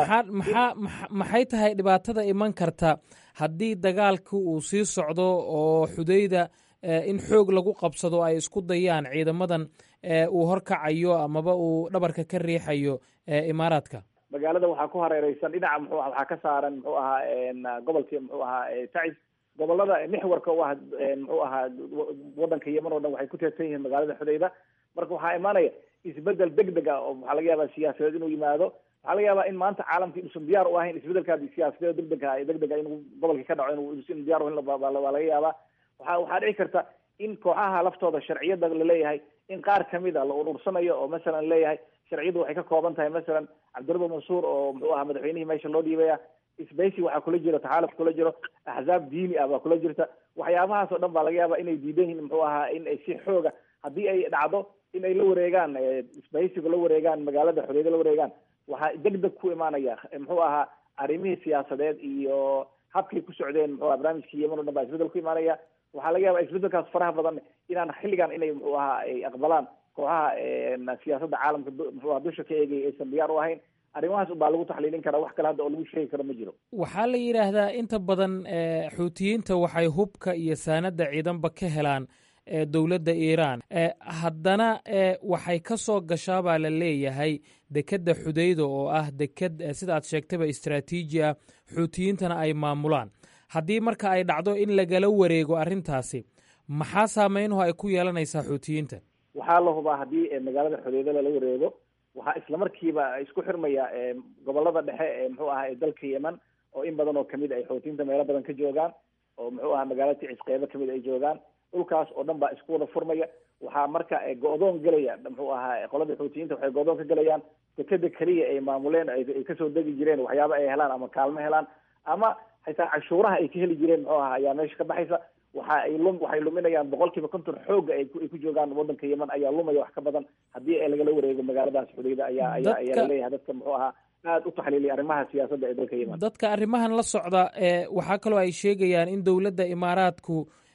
kara maxay tahay dhibaatada iman karta haddii dagaalka uu sii socdo oo xudayda in xoog lagu qabsado ay isku dayaan ciidamadan uu horkacayo amaba uu dhabarka ka riixayo imaaraadka?
magaalada waxaa ku hareereysan dhinaca muxuu waxaa ka saaran muxuu ahaa gobolkii muxuu ahaa tacis. gobolada mixwarka u ah muxuu ahaa wadanka yemen oo dhan waxay ku teersan yihiin magaalada xudayda. marka waxaa imaanaya isbedel degdeg ah oo waxaa laga yaabaa siyaasadeed inuu yimaado. waxaa laga yaabaa in maanta caalamka inuusan diyaar u ahayn isbedelkaa siyaasadeed degdega inuu gobolka ka dhaco inuusan diyaar u ahayn waa laga yaabaa. waxaa dhici karta in kooxaha laftooda sharciyada laleeyahay in qaar kamid a la urursanayo oo masalan leeyahay sharciyadu waxay ka kooban tahay masalan cabdirabbi mansuur oo muxuu ahaa madaxweynihii meesha loo dhiibaya. isbahaysi waxaa kula jira taxaaluf kula jiro, axzaab diini ah baa kula jirta. waxyaabahaas oo dhan baa laga yaabaa inay diidan yihiin muxuu ahaa in ay si xooga haddii ay dhacdo in ay la wareegaan isbahaysiga la wareegaan magaalada xudayda la wareegaan. waxaa degdeg ku imaanaya muxuu ahaa arrimihii siyaasadeed iyo habkay ku socdeen muxuu aha barnaamijkii yemen o dhan baa isbedel ku imaanaya. waxaa laga yaabaa isbedelkaas faraha badan inaan xilligan inay muxuu ahaa ay aqbalaan kooxaha siyaasadda caalamka muxuu aha dusha ka eegaya aysan diyaar u ahayn. arrimahaas ubaa lagu taxliilin karaa, wax kale hadda oo lagu sheegi karo ma jiro.
waxaa la yidhaahdaa inta badan xuutiyiinta waxay hubka iyo saanada ciidanba ka helaan dowladda iiraan, haddana waxay ka soo gashaa baa la leeyahay dekedda xudayda oo ah deked sida aad sheegtayba istraatiiji ah, xuutiyiintana ay maamulaan. haddii marka ay dhacdo in lagala wareego arrintaasi, maxaa saameynuhu ay ku yeelanaysaa xuutiyiinta?
waxaa la hubaa haddii magaalada xudayda lala wareego waxaa isla markiiba isku xirmaya gobolada dhexe ee muxuu ahaa dalka yemen oo in badan oo kamid ay xuutiyiinta meelo badan ka joogaan, oo muxuu ahaa magaalada ticis qeybo kamid ay joogaan. dhulkaas oo dhan baa isku wada furmaya. waxaa marka go-doon gelaya muxuu ahaa qolada xuutiyiinta waxay go-doon ka gelayaan dekeda keliya ay maamuleen ay kasoo degi jireen waxyaaba ay helaan ama kaalmo helaan ama xitaa cashuuraha ay ka heli jireen muxuu ahaa ayaa meesha ka baxaysa. waxay luminayaan 50% xooga ay ku joogaan wadanka yemen ayaa lumaya wax ka badan haddii ay lagala wareego magaaladaas xudayda ayaa laleeyahay dadka muxuu ahaa aad u taxliiliya arrimaha siyaasadda ee dalka yemen.
dadka arrimahan la socda waxaa kaloo ay sheegayaan in dowladda imaaraadku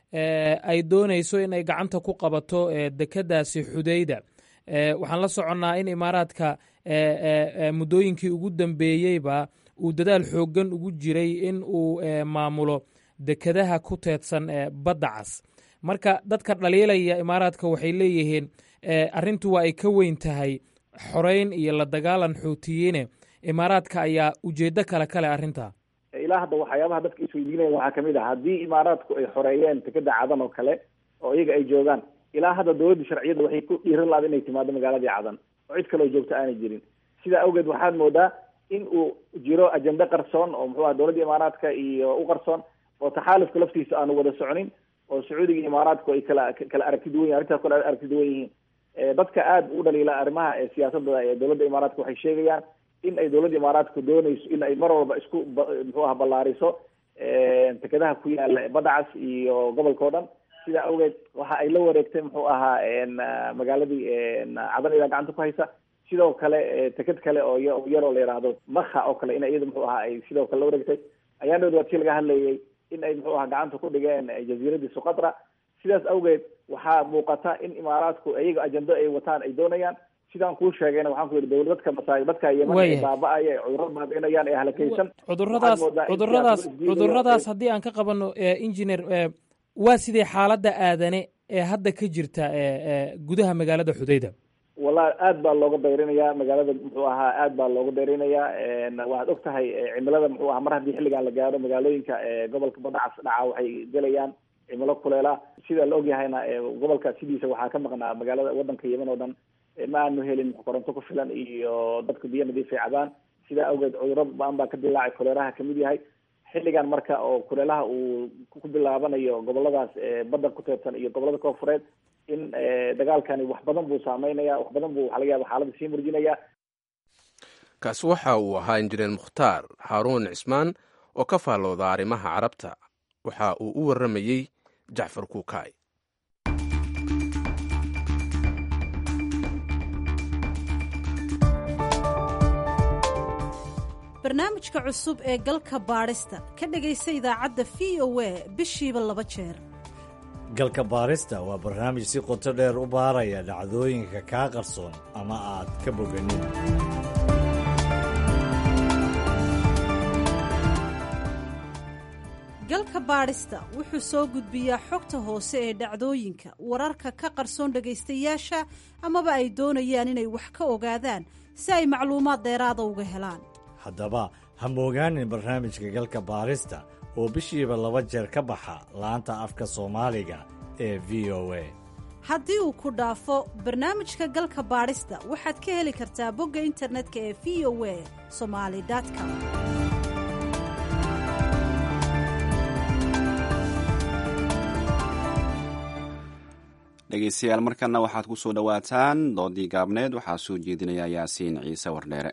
ay doonayso in ay gacanta ku qabato dekedaasi xudayda. waxaan la soconnaa in imaaraadka muddooyinkii ugu dambeeyeyba uu dadaal xooggan ugu jiray in uu maamulo dekedaha ku teedsan badda cas. marka dadka dhaliilaya imaaraadka waxay leeyihiin arrintu waa ay ka weyn tahay xoreyn iyo la dagaalan xuutiyiine, imaaraadka ayaa ujeedo kale arrinta.
ilaa hadda waxyaabaha dadka isweydiinaya waxaa kamid ah haddii imaaraadku ay xoreeyeen dekeda cadan oo kale oo iyaga ay joogaan, ilaa hadda dowladda sharciyadda waxay ku dhiiran lahayd inay timaado magaaladii cadan oo cid kaleo joogto aanay jirin. sidaa awgeed waxaad moodaa in uu jiro ajende qarsoon oo muxuu aha dowladda imaaraadka iyo u qarsoon oo taxaalufka laftiisa aanu wada soconin, oo sacuudiga iyo imaaraadku ay kala aragti duwan yihin arrintaas kala aragti duwan yihiin. dadka aad u dhaliila arrimaha siyaasadda ee dowladda imaaraadka waxay sheegayaan in ay dowladda imaaraadku doonayso in ay mar walba isku muxuu aha ballaariso dekedaha ku yaala badda cas iyo gobolka o dhan. sidaa awgeed waxa ay la wareegtay muxuu ahaa magaaladii cadan idaa gacanta ku haysa. sidoo kale teked kale oo yaroo la yidhaahdo makha oo kale in iyada muxuu ahaa ay sidoo kale la wareegtay. ayaa dhowd waa tii laga hadlayay in ay muxuu ahaa gacanta ku dhigeen jaziiradii suqatra. sidaas awgeed waxaa muuqata in imaaraadku iyaga ajendo ay wataan ay doonayaan. sidaan kuu sheegayna waxaan ku yidhi dowladadka dadka yeman ay baaba-aya ay cudurro baabi'inayaan ee halakaysan.
cuduradaas haddii aan ka qabano engineer, waa sidee xaaladda aadane ee hadda ka jirta gudaha magaalada xudayda?
wallahi aad baa looga dayrinayaa magaalada muxuu ahaa aad baa looga dayrinayaa. waxaad og tahay cimilada muxuu ahaa mar haddii xilligan la gaaro magaalooyinka gobolka badhacas dhaca waxay gelayaan cimilo kuleela. sida la ogyahayna gobolka sidiisa waxaa ka maqnaa magaalada wadanka yeman oo dhan ma aanu helin koronto ku filan iyo dadka biyo nadiif ay cabaan. sidaa awgeed cudurro baan baa ka dilaacay kuleelaha kamid yahay. xilligan marka oo kuleelaha uu ku bilaabanayo goboladaas badda ku teedsan iyo gobolada koonfureed in dagaalkani wax badan buu saameynaya, wax badan buu waxaa laga yaaba xaaladda sii murjinaya.
kaasi waxa uu ahaa injineer mukhtaar xaaruun cismaan oo ka faallooda arrimaha carabta. waxa uu u warramayey jacfar kuukaay.
barnaamijka cusub ee galka baadhista ka dhegaysa idaacadda v o a bishiiba 2 jeer.
galka baadhista waa barnaamij si qoto dheer u baaraya dhacdooyinka kaa qarsoon ama aad ka boganin.
galka baadhista wuxuu soo gudbiyaa xogta hoose ee dhacdooyinka, wararka ka qarsoon dhegaystayaasha amaba ay doonayaan inay wax ka ogaadaan si ay macluumaad dheeraada uga helaan.
haddaba ha moogaanin barnaamijka galka baadhista oo bishiiba 2 jeer ka baxa laanta afka soomaaliga ee v o a.
haddii uu ku dhaafo barnaamijka galka baadhista waxaad ka heli kartaa bogga internetka ee v o a somali.com.
dhegeystayaal markana waxaad ku soo dhowaataan doodii gaabneed. waxaa soo jeedinaya yaasiin ciise wardheere.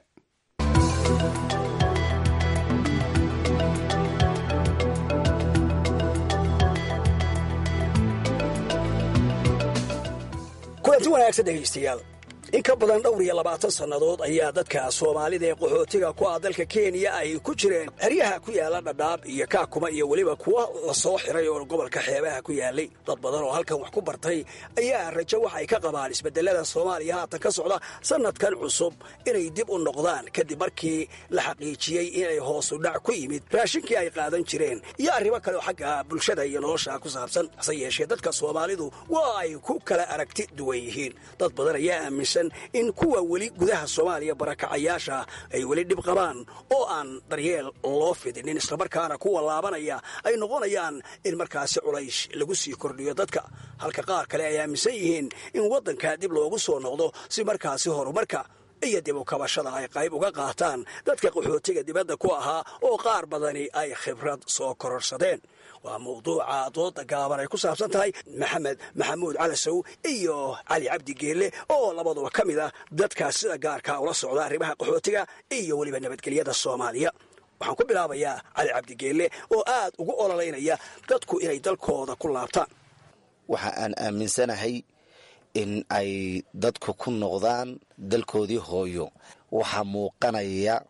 kulanti wanaagsan dhegaystayaal. in ka badan dhowr iyo 20 sannadood ayaa dadka soomaalida ee qaxootiga ku ah dalka kenya ay ku jireen xeryaha ku yaala dhadhaab iyo kaakuma iyo weliba kuwa la soo xiray oo gobolka xeebaha ku yaalay. dad badan oo halkan wax ku bartay ayaa rajo waxay ka qabaan isbedelada soomaaliya haatan ka socda sanadkan cusub inay dib u noqdaan kadib markii la xaqiijiyey inay hoos u dhac ku yimid raashinkii ay qaadan jireen iyo arrimo kale oo xagga bulshada iyo nolosha ku saabsan. hase yeeshee dadka soomaalidu waa ay ku kala aragti duwan yihiin. dad badan ayaa aaminsan in kuwa weli gudaha soomaaliya barakacayaasha ay weli dhib qabaan oo aan daryeel loo fidinin, islamarkaana kuwa laabanaya ay noqonayaan in markaasi culays lagu sii kordhiyo dadka, halka qaar kale ay aaminsan yihiin in waddanka dib loogu soo noqdo si markaasi horumarka iyo dib u kabashada ay qayb uga qaataan dadka qaxootiga dibadda ku ahaa oo qaar badani ay khibrad soo kororsadeen. waa mawduuca dooda gaaban ay ku saabsan tahay. maxamed maxamuud calasow iyo cali cabdi geelle oo labaduba ka mid ah dadkaas sida gaarka ula socda arrimaha qaxootiga iyo weliba nabadgelyada soomaaliya. waxaan ku bilaabayaa cali cabdi geelle oo aad ugu ololeynaya dadku inay dalkooda ku laabtaan.
waxa aan aaminsanahay in ay dadku ku noqdaan dalkoodii hooyo. waxaa muuqanaya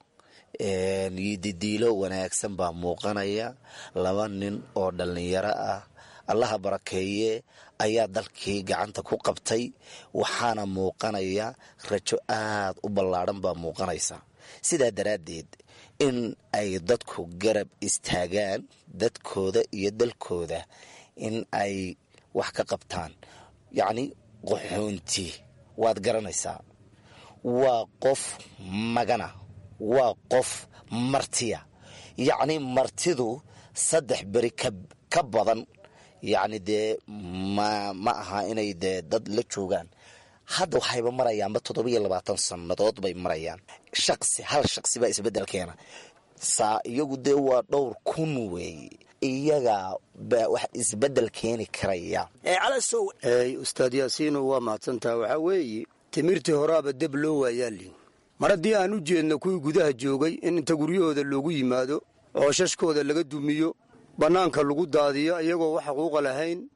didiilo wanaagsan baa muuqanaya. 2 nin oo dhallinyaro ah allaha barakeeye ayaa dalkii gacanta ku qabtay. waxaana muuqanaya rajo aad u ballaadhan baa muuqanaysa. sidaa daraaddeed in ay dadku garab istaagaan dadkooda iyo dalkooda in ay wax ka qabtaan. yacni qaxoonti waad garanaysaa, waa qof magana, waa qof martiya. yacni martidu 3 beri ka badan yacni dee ma aha inay dee dad la joogaan. hadda waxayba marayaanba 27 sannadood bay marayaan. hal shaqsi baa isbeddel keena. iyagu dee waa dhowr kun weeye. iyaga baa wax isbeddel keeni karaya.
calasow
ustaad yaasiino waa mahadsantaha. waxaa weeye timirtii horaaba deb loo waayaalin. mar haddii aan u jeedno kuwii gudaha joogay in inta guryahooda loogu yimaado oo shashkooda laga dumiyo, bannaanka lagu daadiyo iyagoo wax xuquuqa lahayn,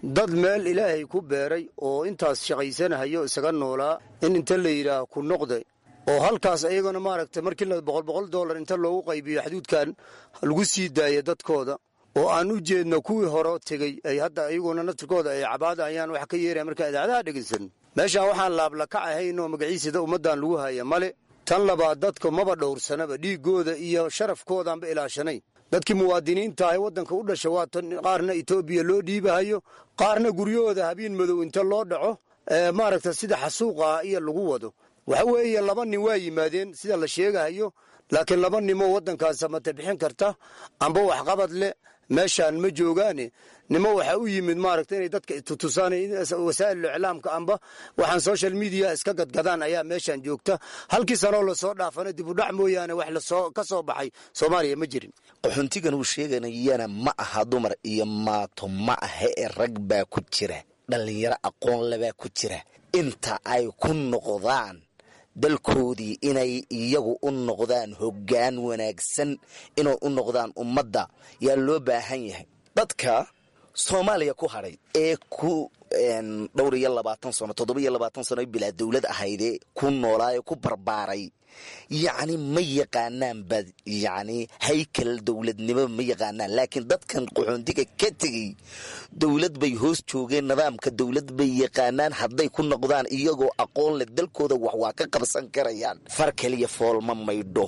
dad meel ilaahay ku beeray oo intaas shaqaysanahayo isaga noolaa in inta la yidhaah ku noqday oo halkaas ayagana maaragtay markii $100 inta loogu qaybiyo xuduudkan lagu sii daaya dadkooda oo aan u jeedno kuwii hore tegey ay hadda ayaguna naftirkooda ay cabaadayaan wax ka yeeraya markaa idaacadaha dhegaysan meeshaan waxaan laablakac ahayn oo magaciisida ummaddan lagu haya male tan labaad dadka maba dhowrsanaba dhiiggooda iyo sharafkoodaanba ilaashanayn dadkii muwaadiniinta ahay waddanka u dhasha waa qaarna etoobiya loo dhiibahayo qaarna guryahooda habeen madow inta loo dhaco maaragta sida xasuuqa iyo lagu wado waxa weeye 2 nin waa yimaadeen sida la sheegahayo laakiin 2 nimoo waddankaas samata bixin karta amba waxqabad leh meeshaan ma joogaane nimo waxa u yimid maaragta inay dadka tutusaan wasaa'il iclaamka amba waxaan social media iska gadgadaan ayaa meeshaan joogta halkii sano la soo dhaafana dib u dhac mooyaane wax la soo ka soo baxay Soomaaliya ma jirin
qaxoontigan uu sheeganayana ma aha dumar iyo maato ma aha rag baa ku jira dhalinyaro aqoon leh ku jira inta ay ku noqdaan dalkoodii inay iyagu u noqdaan hoggaan wanaagsan inay u noqdaan ummadda yaa loo baahan yahay dadka Soomaaliya ku haray ee ku dhowr iyo 20 sano 27 sano bilaa dawlad ahaydee ku noolaa ku barbaaray yacni ma yaqaanaan bad yacni haykal dawladnimo ma yaqaanaan laakiin dadkan qaxoontiga ka tegay dawlad bay hoos joogeen nidaamka dawlad bay yaqaanaan hadday ku noqdaan iyagoo aqoon leh dalkooda wax waa ka qabsan karayaan far kaliya foolma maydho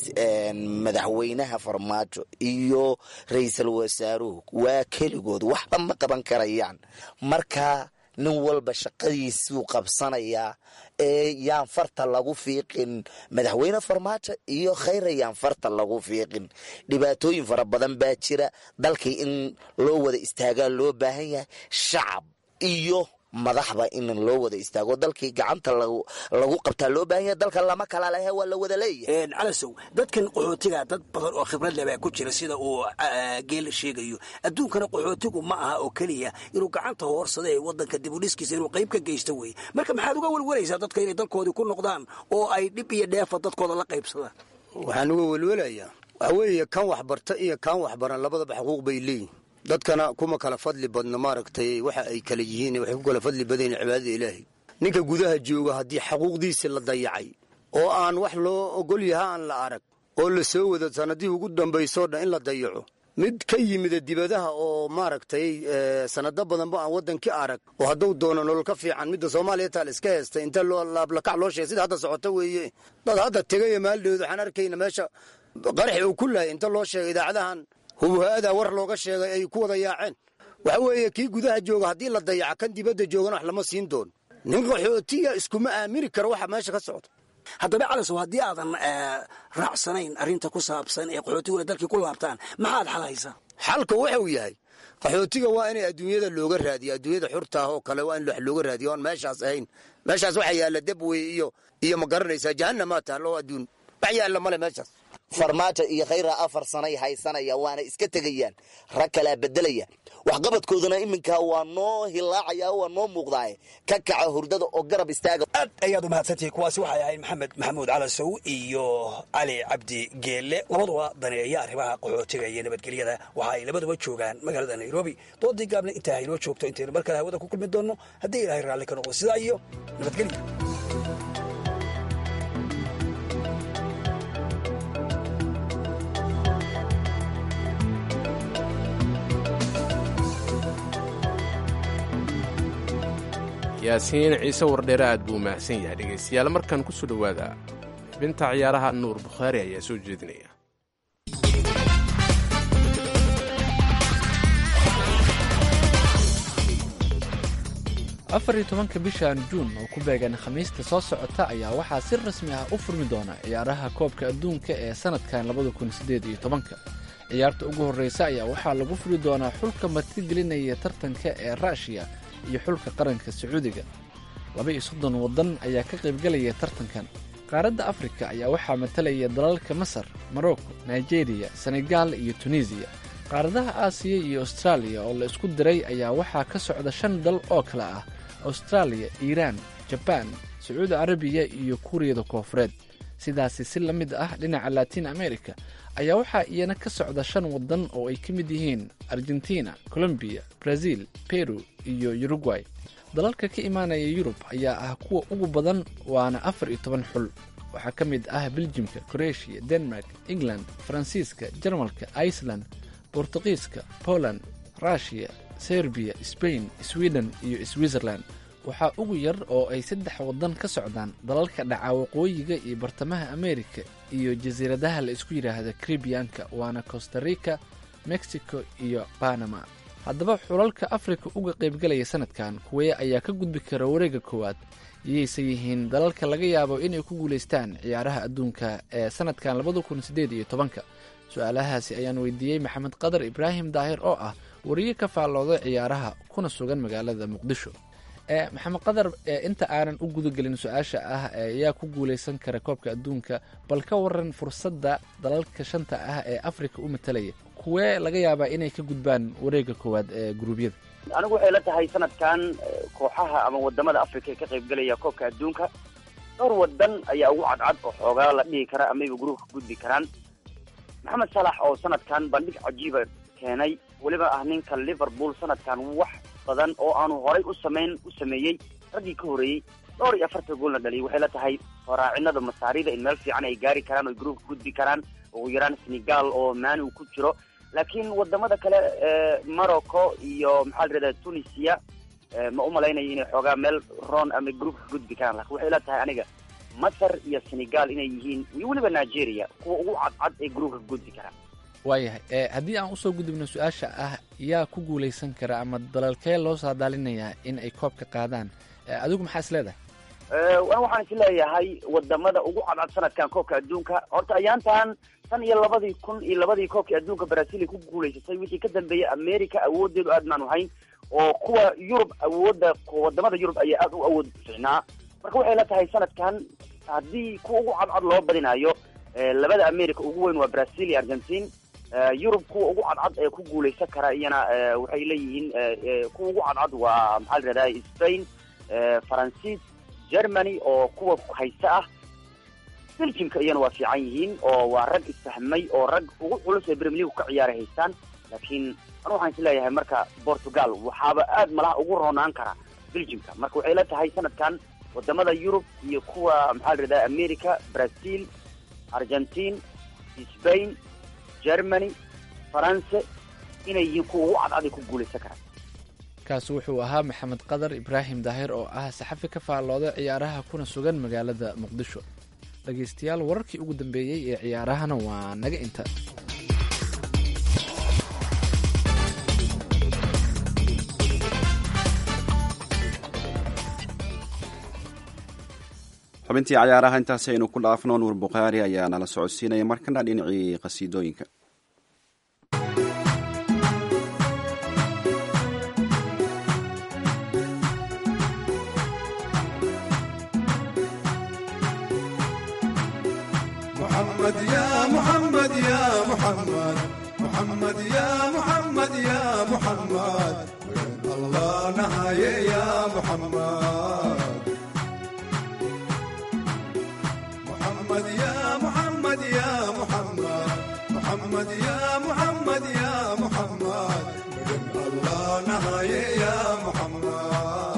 madaxweynaha farmaajo iyo ra'iisul wasaaruhu waa keligood waxba ma qaban karayaan marka nin walba shaqadiisuu qabsanayaa yaan farta lagu fiiqin madaxweyne farmaajo iyo khayra yaan farta lagu fiiqin dhibaatooyin fara badan baa jira dalkii in loo wada istaagaa loo baahan yahay shacab iyo madaxba in loo wada istaago dalkii gacanta lagu qabtaa loo baahan yahay dalka lama kala leh waa la wada leeyahay
calasow dadkan qaxootiga dad badan oo khibrad leh baa ku jira sida uu geel sheegayo adduunkana qaxootigu ma aha oo kaliya inuu gacanta hoorsada ee waddanka dib u dhiskiisa inuu qayb ka geysto wey marka maxaad uga walwalaysaa dadka inay dalkoodii ku noqdaan oo ay dhib iyo dheefa dadkooda la qaybsadaan
waxaan uga walwalayaa waxa weeye kan wax barta iyo kan wax baran labadaba xuquuq bay leeyihin dadkana kuma kala fadli badno maaragtay waxa ay kala yihiin waxay ku kala fadli badan cibaadada ilaahay ninka gudaha jooga haddii xuquuqdiisa la dayacay oo aan wax loo ogol yahay aan la arag oo la soo wada sanadii ugu dambayso dhan in la dayaco mid ka yimid dibadaha oo maaragtay sanado badanba aan waddanka arag oo hadduu doono nolol ka fiican midda Soomaaliya taal iska heesta inta loo laablakac loo sheegay sida hadda socota weeye dad hadda tegay maaldheedu waxaan arkayna meesha qarax uu ku lahay inta loo sheegay idaacadahan hubahada war looga sheegay ay ku wada yaaceen waxa weeye kii gudaha jooga haddii la dayaco kan dibadda joogana wax lama siin doon nin qaxootiga iskuma aamini karo waxa meesha ka socda
haddaba calasow haddii aadan raacsanayn arrinta ku saabsan ee qaxootiguna dalkii ku laabtaan maxaad xalaysaa
xalka wuxuu yahay qaxootiga waa inay adduunyada looga raadiyo adduunyada xurta ah oo kale waa in wax looga raadiyo oon meeshaas ahayn meeshaas waxa yaalla dabwey iyo ma garanaysaa jahannama taalo adduun wax yaalla male meeshaas
farmaajo iyo khayra 4 sanay haysanaya waana iska tegayaan rag kala bedelaya waxqabadkooduna iminka waa noo hilaacaya waa noo muuqdaa ka kaca hurdada oo garab istaaga
aad ayaad u mahadsantahay kuwaasi waxay ahayd maxamed maxamuud calasow iyo cali cabdi geelle labaduba daneeya arrimaha qaxootiga iyo nabadgelyada waxa ay labaduba joogaan magaalada Nairobi doodii gaabna intaa inoo joogto intaynu markale hawada ku kulmi doonno haddii ilaahay raalli ka noqdo sidaa iyo nabadgelyo
yaasiin ciise wardheere aad buu mahadsan yahay dhegaystayaal markan ku soo dhowaada xubinta ciyaaraha nuur bukhaari ayaa soo jeedinaya
afar iyo tobanka bishan juun oo ku beegan khamiista soo socota ayaa waxaa si rasmi ah u furmi doona ciyaaraha koobka adduunka ee sanadkan 2018 ciyaarta ugu horreysa ayaa waxaa lagu furi doonaa xulka martigelinaya tartanka ee ruushiya iyo xulka qaranka sacuudiga 32 waddan ayaa ka qaybgalaya tartankan qaaradda afrika ayaa waxaa matalaya dalalka masar marocco nigeria senegal iyo tunisiya qaaradaha aasiya iyo austraaliya oo la isku diray ayaa waxaa ka socda 5 dal oo kale ah austraaliya iiraan jabaan sacuudi carabiya iyo kuuriyada koofureed sidaasi si la mid ah dhinaca latin america ayaa waxaa iyana ka socda 5 waddan oo ay ka mid yihiin argentina, colombia, brazil, peru iyo uruguay. dalalka ka imaanaya yurub ayaa ah kuwa ugu badan waana 14 xul. waxaa ka mid ah beljimka, croatia, denmark, england, faransiiska, jarmalka, iceland, bortugiiska, poland, russia, serbia, spain, sweden iyo switzerland. waxaa ugu yar oo ay 3 waddan ka socdaan dalalka dhaca waqooyiga iyo bartamaha america iyo jasiiradaha la isku yidhaahda caribbeanka waana costa rica, mexico iyo panama. haddaba xulalka afrika uga qaybgalaya sanadkan kuwee ayaa ka gudbi kara wareega koowaad iyayse yihiin dalalka laga yaabo inay ku guulaystaan ciyaaraha adduunka ee sanadkan 2018. su-aalahaasi ayaan weydiiyey maxamed qadar ibraahim daahir oo ah wariye ka faallooda ciyaaraha kuna sugan magaalada muqdisho. maxamed qadar, inta aanan u gudagelin su-aasha ah ayaa ku guulaysan kara koobka adduunka, bal ka waran fursadda dalalka 5 ah ee afrika u matalaya kuwee laga yaabaa inay ka gudbaan wareega koowaad ee guruubyada?
anigu waxay la tahay sanadkan kooxaha ama wadamada afrika ee ka qaybgalaya koobka adduunka dhowr wadan ayaa ugu cadcad oo xoogaa la dhihi kara amayba gruubka gudbi karaan. maxamed salax oo sanadkan bandhig cajiiba keenay, weliba ah ninka liverpool sanadkan wax badan oo aanu horay u sameeyey raggii ka horeeyey 40 goolna dhaliyay. waxay la tahay faraacinada masaarida in meel fiican ay gaari karaan oo gruubka gudbi karaan, ugu yaraan Senegal oo maani uu ku jiro. laakiin wadamada kale Morocco iyo maxaa la yiraahdaa Tunisia ma u malaynayo inay xoogaa meel roon ama gruubka gudbi karaan. laakiin waxay la tahay aniga Masar iyo Senegal inay yihiin iyo weliba Nigeria kuwa ugu cadcad ee gruubka gudbi karaan.
waayahay haddii aan usoo gudubno su-aasha ah yaa ku guulaysan kara ama dalalkee loo saadaalinayaa in ay koobka qaadaan, adigu maxaa is leedahay?
waxaan is leeyahay wadamada ugu cadcad sanadkan koobka adduunka horta ayaantan 2002 koobka adduunka Brazil ay ku guulaysatay. wixii ka dambeeyay America awoodeedu aad maanu hayn oo kuwa Yurub wadamada Yurub ayaa aad u awood fiicnaa. marka waxay la tahay sanadkan haddii kuwa ugu cadcad loo badinayo labada America ugu weyn waa Brazil iyo Argentina. Yurub kuwa ugu cadcad ee ku guulaysan kara iyana waxay leeyihiin kuwa ugu cadcad waa maxaa la yiraahdaa Spain, Faransiis, Germany oo kuwa haysta ah. Belgiumka iyana waa fiican yihiin oo waa rag isfahmay oo rag ugu culus ee Premier League ka ciyaaray haystaan. laakiin anu waxaan is leeyahay marka Portugal waxaaba aad malaha ugu roonaan kara Belgiumka. marka waxay la tahay sanadkan wadamada Yurub iyo kuwa maxaa la yiraahdaa America, Brazil, Argentina, Spain, Germany, France inay yihiin kuwa ugu cadcad ku guulaysan karaan.
kaas wuxuu ahaa maxamed qadar ibraahim daahir oo ah saxafi ka faallooda ciyaaraha kuna sugan magaalada muqdisho. dhegaystayaal, wararkii ugu dambeeyey ee ciyaarahana waa naga inta.
xubintii cayaaraha intaasi aynu ku dhaafno. nuur bukhaari ayaa nala socodsiinaya markana dhinacii qasiidooyinka.
محمد يا محمد يا محمد محمد يا محمد يا محمد وين الله نهاية يا محمد محمد يا محمد يا محمد محمد يا محمد يا محمد وين الله نهاية يا محمد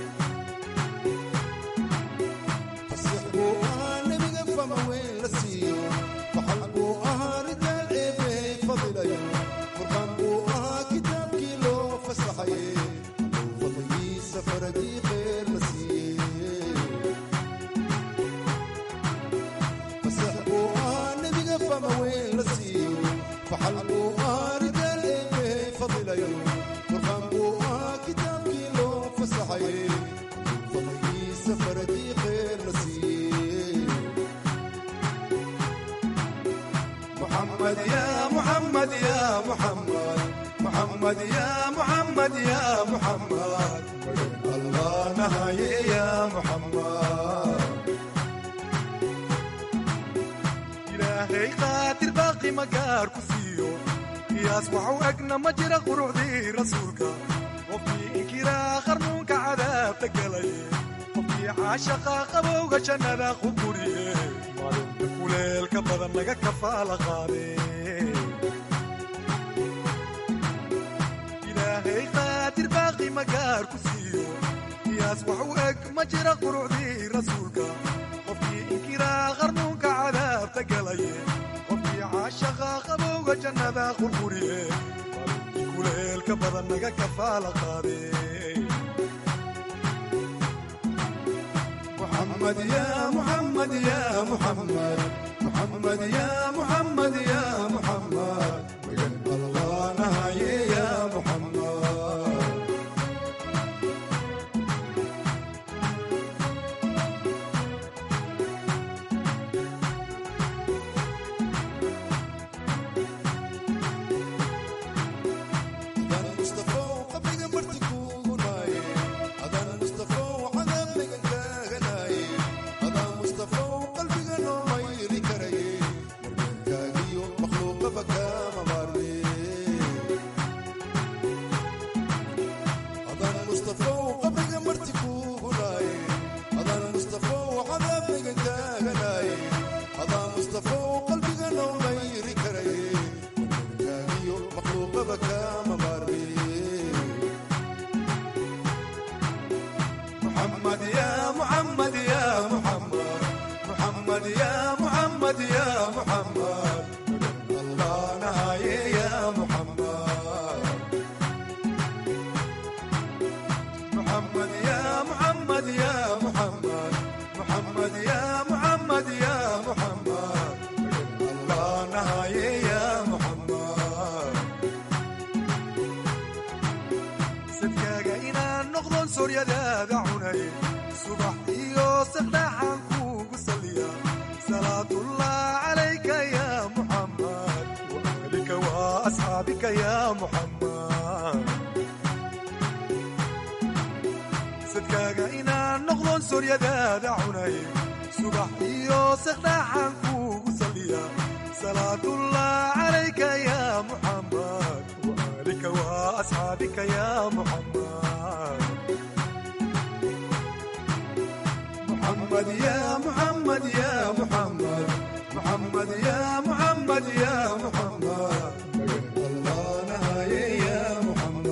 محمد يا محمد يا محمد محمد يا محمد يا محمد الله نهاية يا محمد إلهي قاتل باقي مقار كفيو يصبح أقنا مجرى قروع رسولك وفي إنكرا خرمونك عذاب تقلي وفي caashaqa qabowga jannada ku guriye maalinta kuleelka badan laga kafaala qaade ilaahay qaadir baaqi magaar ku siiyo qiyaas wax u eg ma jira quruxdii rasuulka qofkii inkiraa qarnuunka cadaabta galaye qofkii caashaqa qabowga jannada ku guriye maalintii kuleelka badan laga kafaala qaade محمد يا محمد يا محمد محمد يا محمد يا محمد وين الله نهاية يا محمد محمد يا محمد يا محمد محمد يا محمد يا محمد الله نهاية يا محمد محمد يا محمد يا محمد محمد يا محمد يا محمد الله نهاية يا محمد صدقاك إنا نقضن سوريا داعوني صبح يوسف دحنكو قصليا صلاة الله عليك يا محمد وأهلك وأصحابك يا محمد صدقاك إنا نقضن سوريا داعوني صبح يوسف دحنكو قصليا صلاة الله عليك يا محمد وأهلك وأصحابك يا محمد محمد يا محمد يا محمد محمد يا محمد يا محمد الله نهاية يا محمد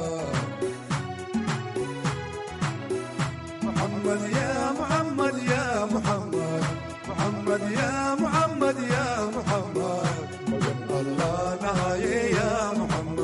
محمد يا محمد يا محمد محمد يا محمد يا محمد الله نهاية يا محمد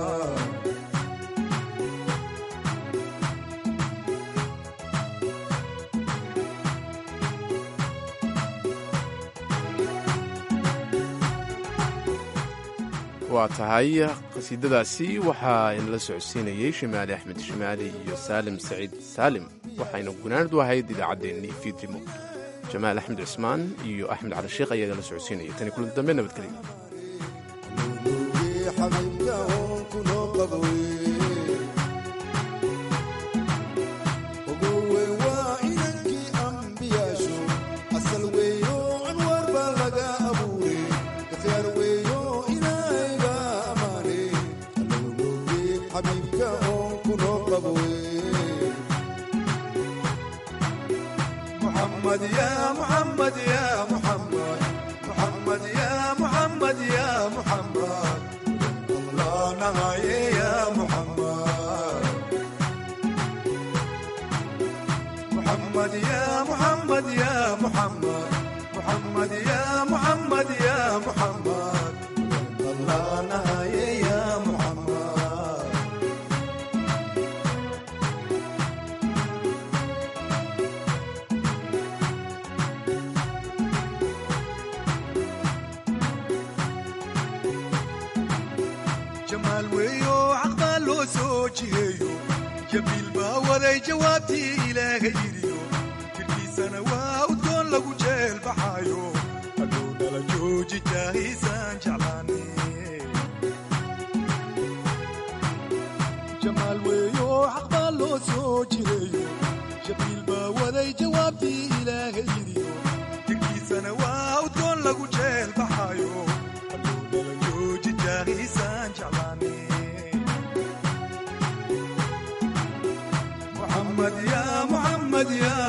waa tahay qasiidadaasi waxaa inala socodsiinayey shimaali axmed shimaali iyo saalim saciid saalim waxayna gunaanadu ahayd idaacaddeenii fiidrimo jamaal axmed cismaan iyo axmed cali sheekh ayaa idinla socodsiinayay tani kulanti dambe nabadgelyo
محمد يا محمد يا محمد محمد يا محمد يا محمد الله نهاية يا محمد محمد يا محمد يا محمد محمد يا محمد يا محمد الله نهاية يا محمد جمال ويو عقبال لو سوجيهيو جميل ما وذي جوابتي إلى غيريو تلكي سنة وأدون لغو جيل بحايو أدون لجوجي جاهزان جعلاني جمال ويو عقبال لو سوجيهيو جميل ما وذي جوابتي إلى غيريو تلكي سنة وأدون لغو جيل بحايو أدون لجوجي جاهزان جعلاني محمد يا محمد يا